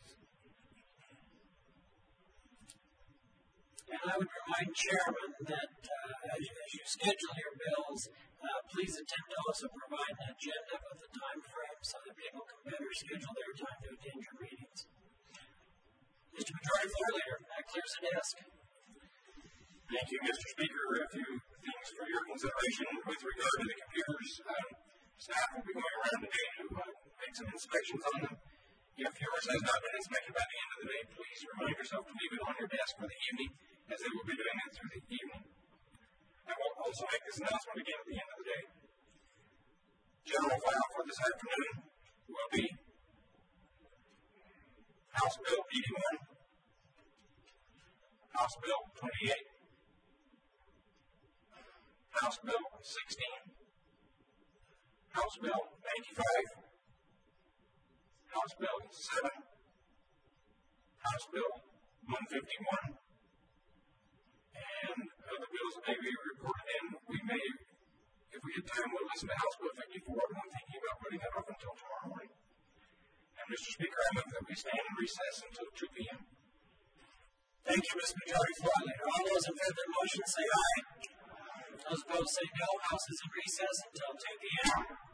And I would remind Chairman that as you schedule your bills, please attempt to also provide an agenda with the time frame so that people can better schedule their time to attend your meetings. Mr. Majority Floor Leader, that clears the desk. Thank you, Mr. Speaker. A few things for your consideration with regard to the computers. Staff will be going around today to make some inspections on them. If yours has not been inspected by the end of the day, please remind yourself to leave it on your desk for the evening, as they will be doing it through the evening. I will also make this announcement again at the end of the day. General file for this afternoon will be House Bill 81, House Bill 28, House Bill 16, House Bill 95, House Bill 7, House Bill 151, and other bills that may be reported in. We may, if we get time, we'll listen to House Bill 54, but I'm thinking about putting that off until tomorrow morning. And Mr. Speaker, I move that we stand in recess until 2 p.m. Thank you, Ms. Majority-Floor Leader. All those in favor of the motion say aye. Those opposed say no. House is in recess until 2 p.m.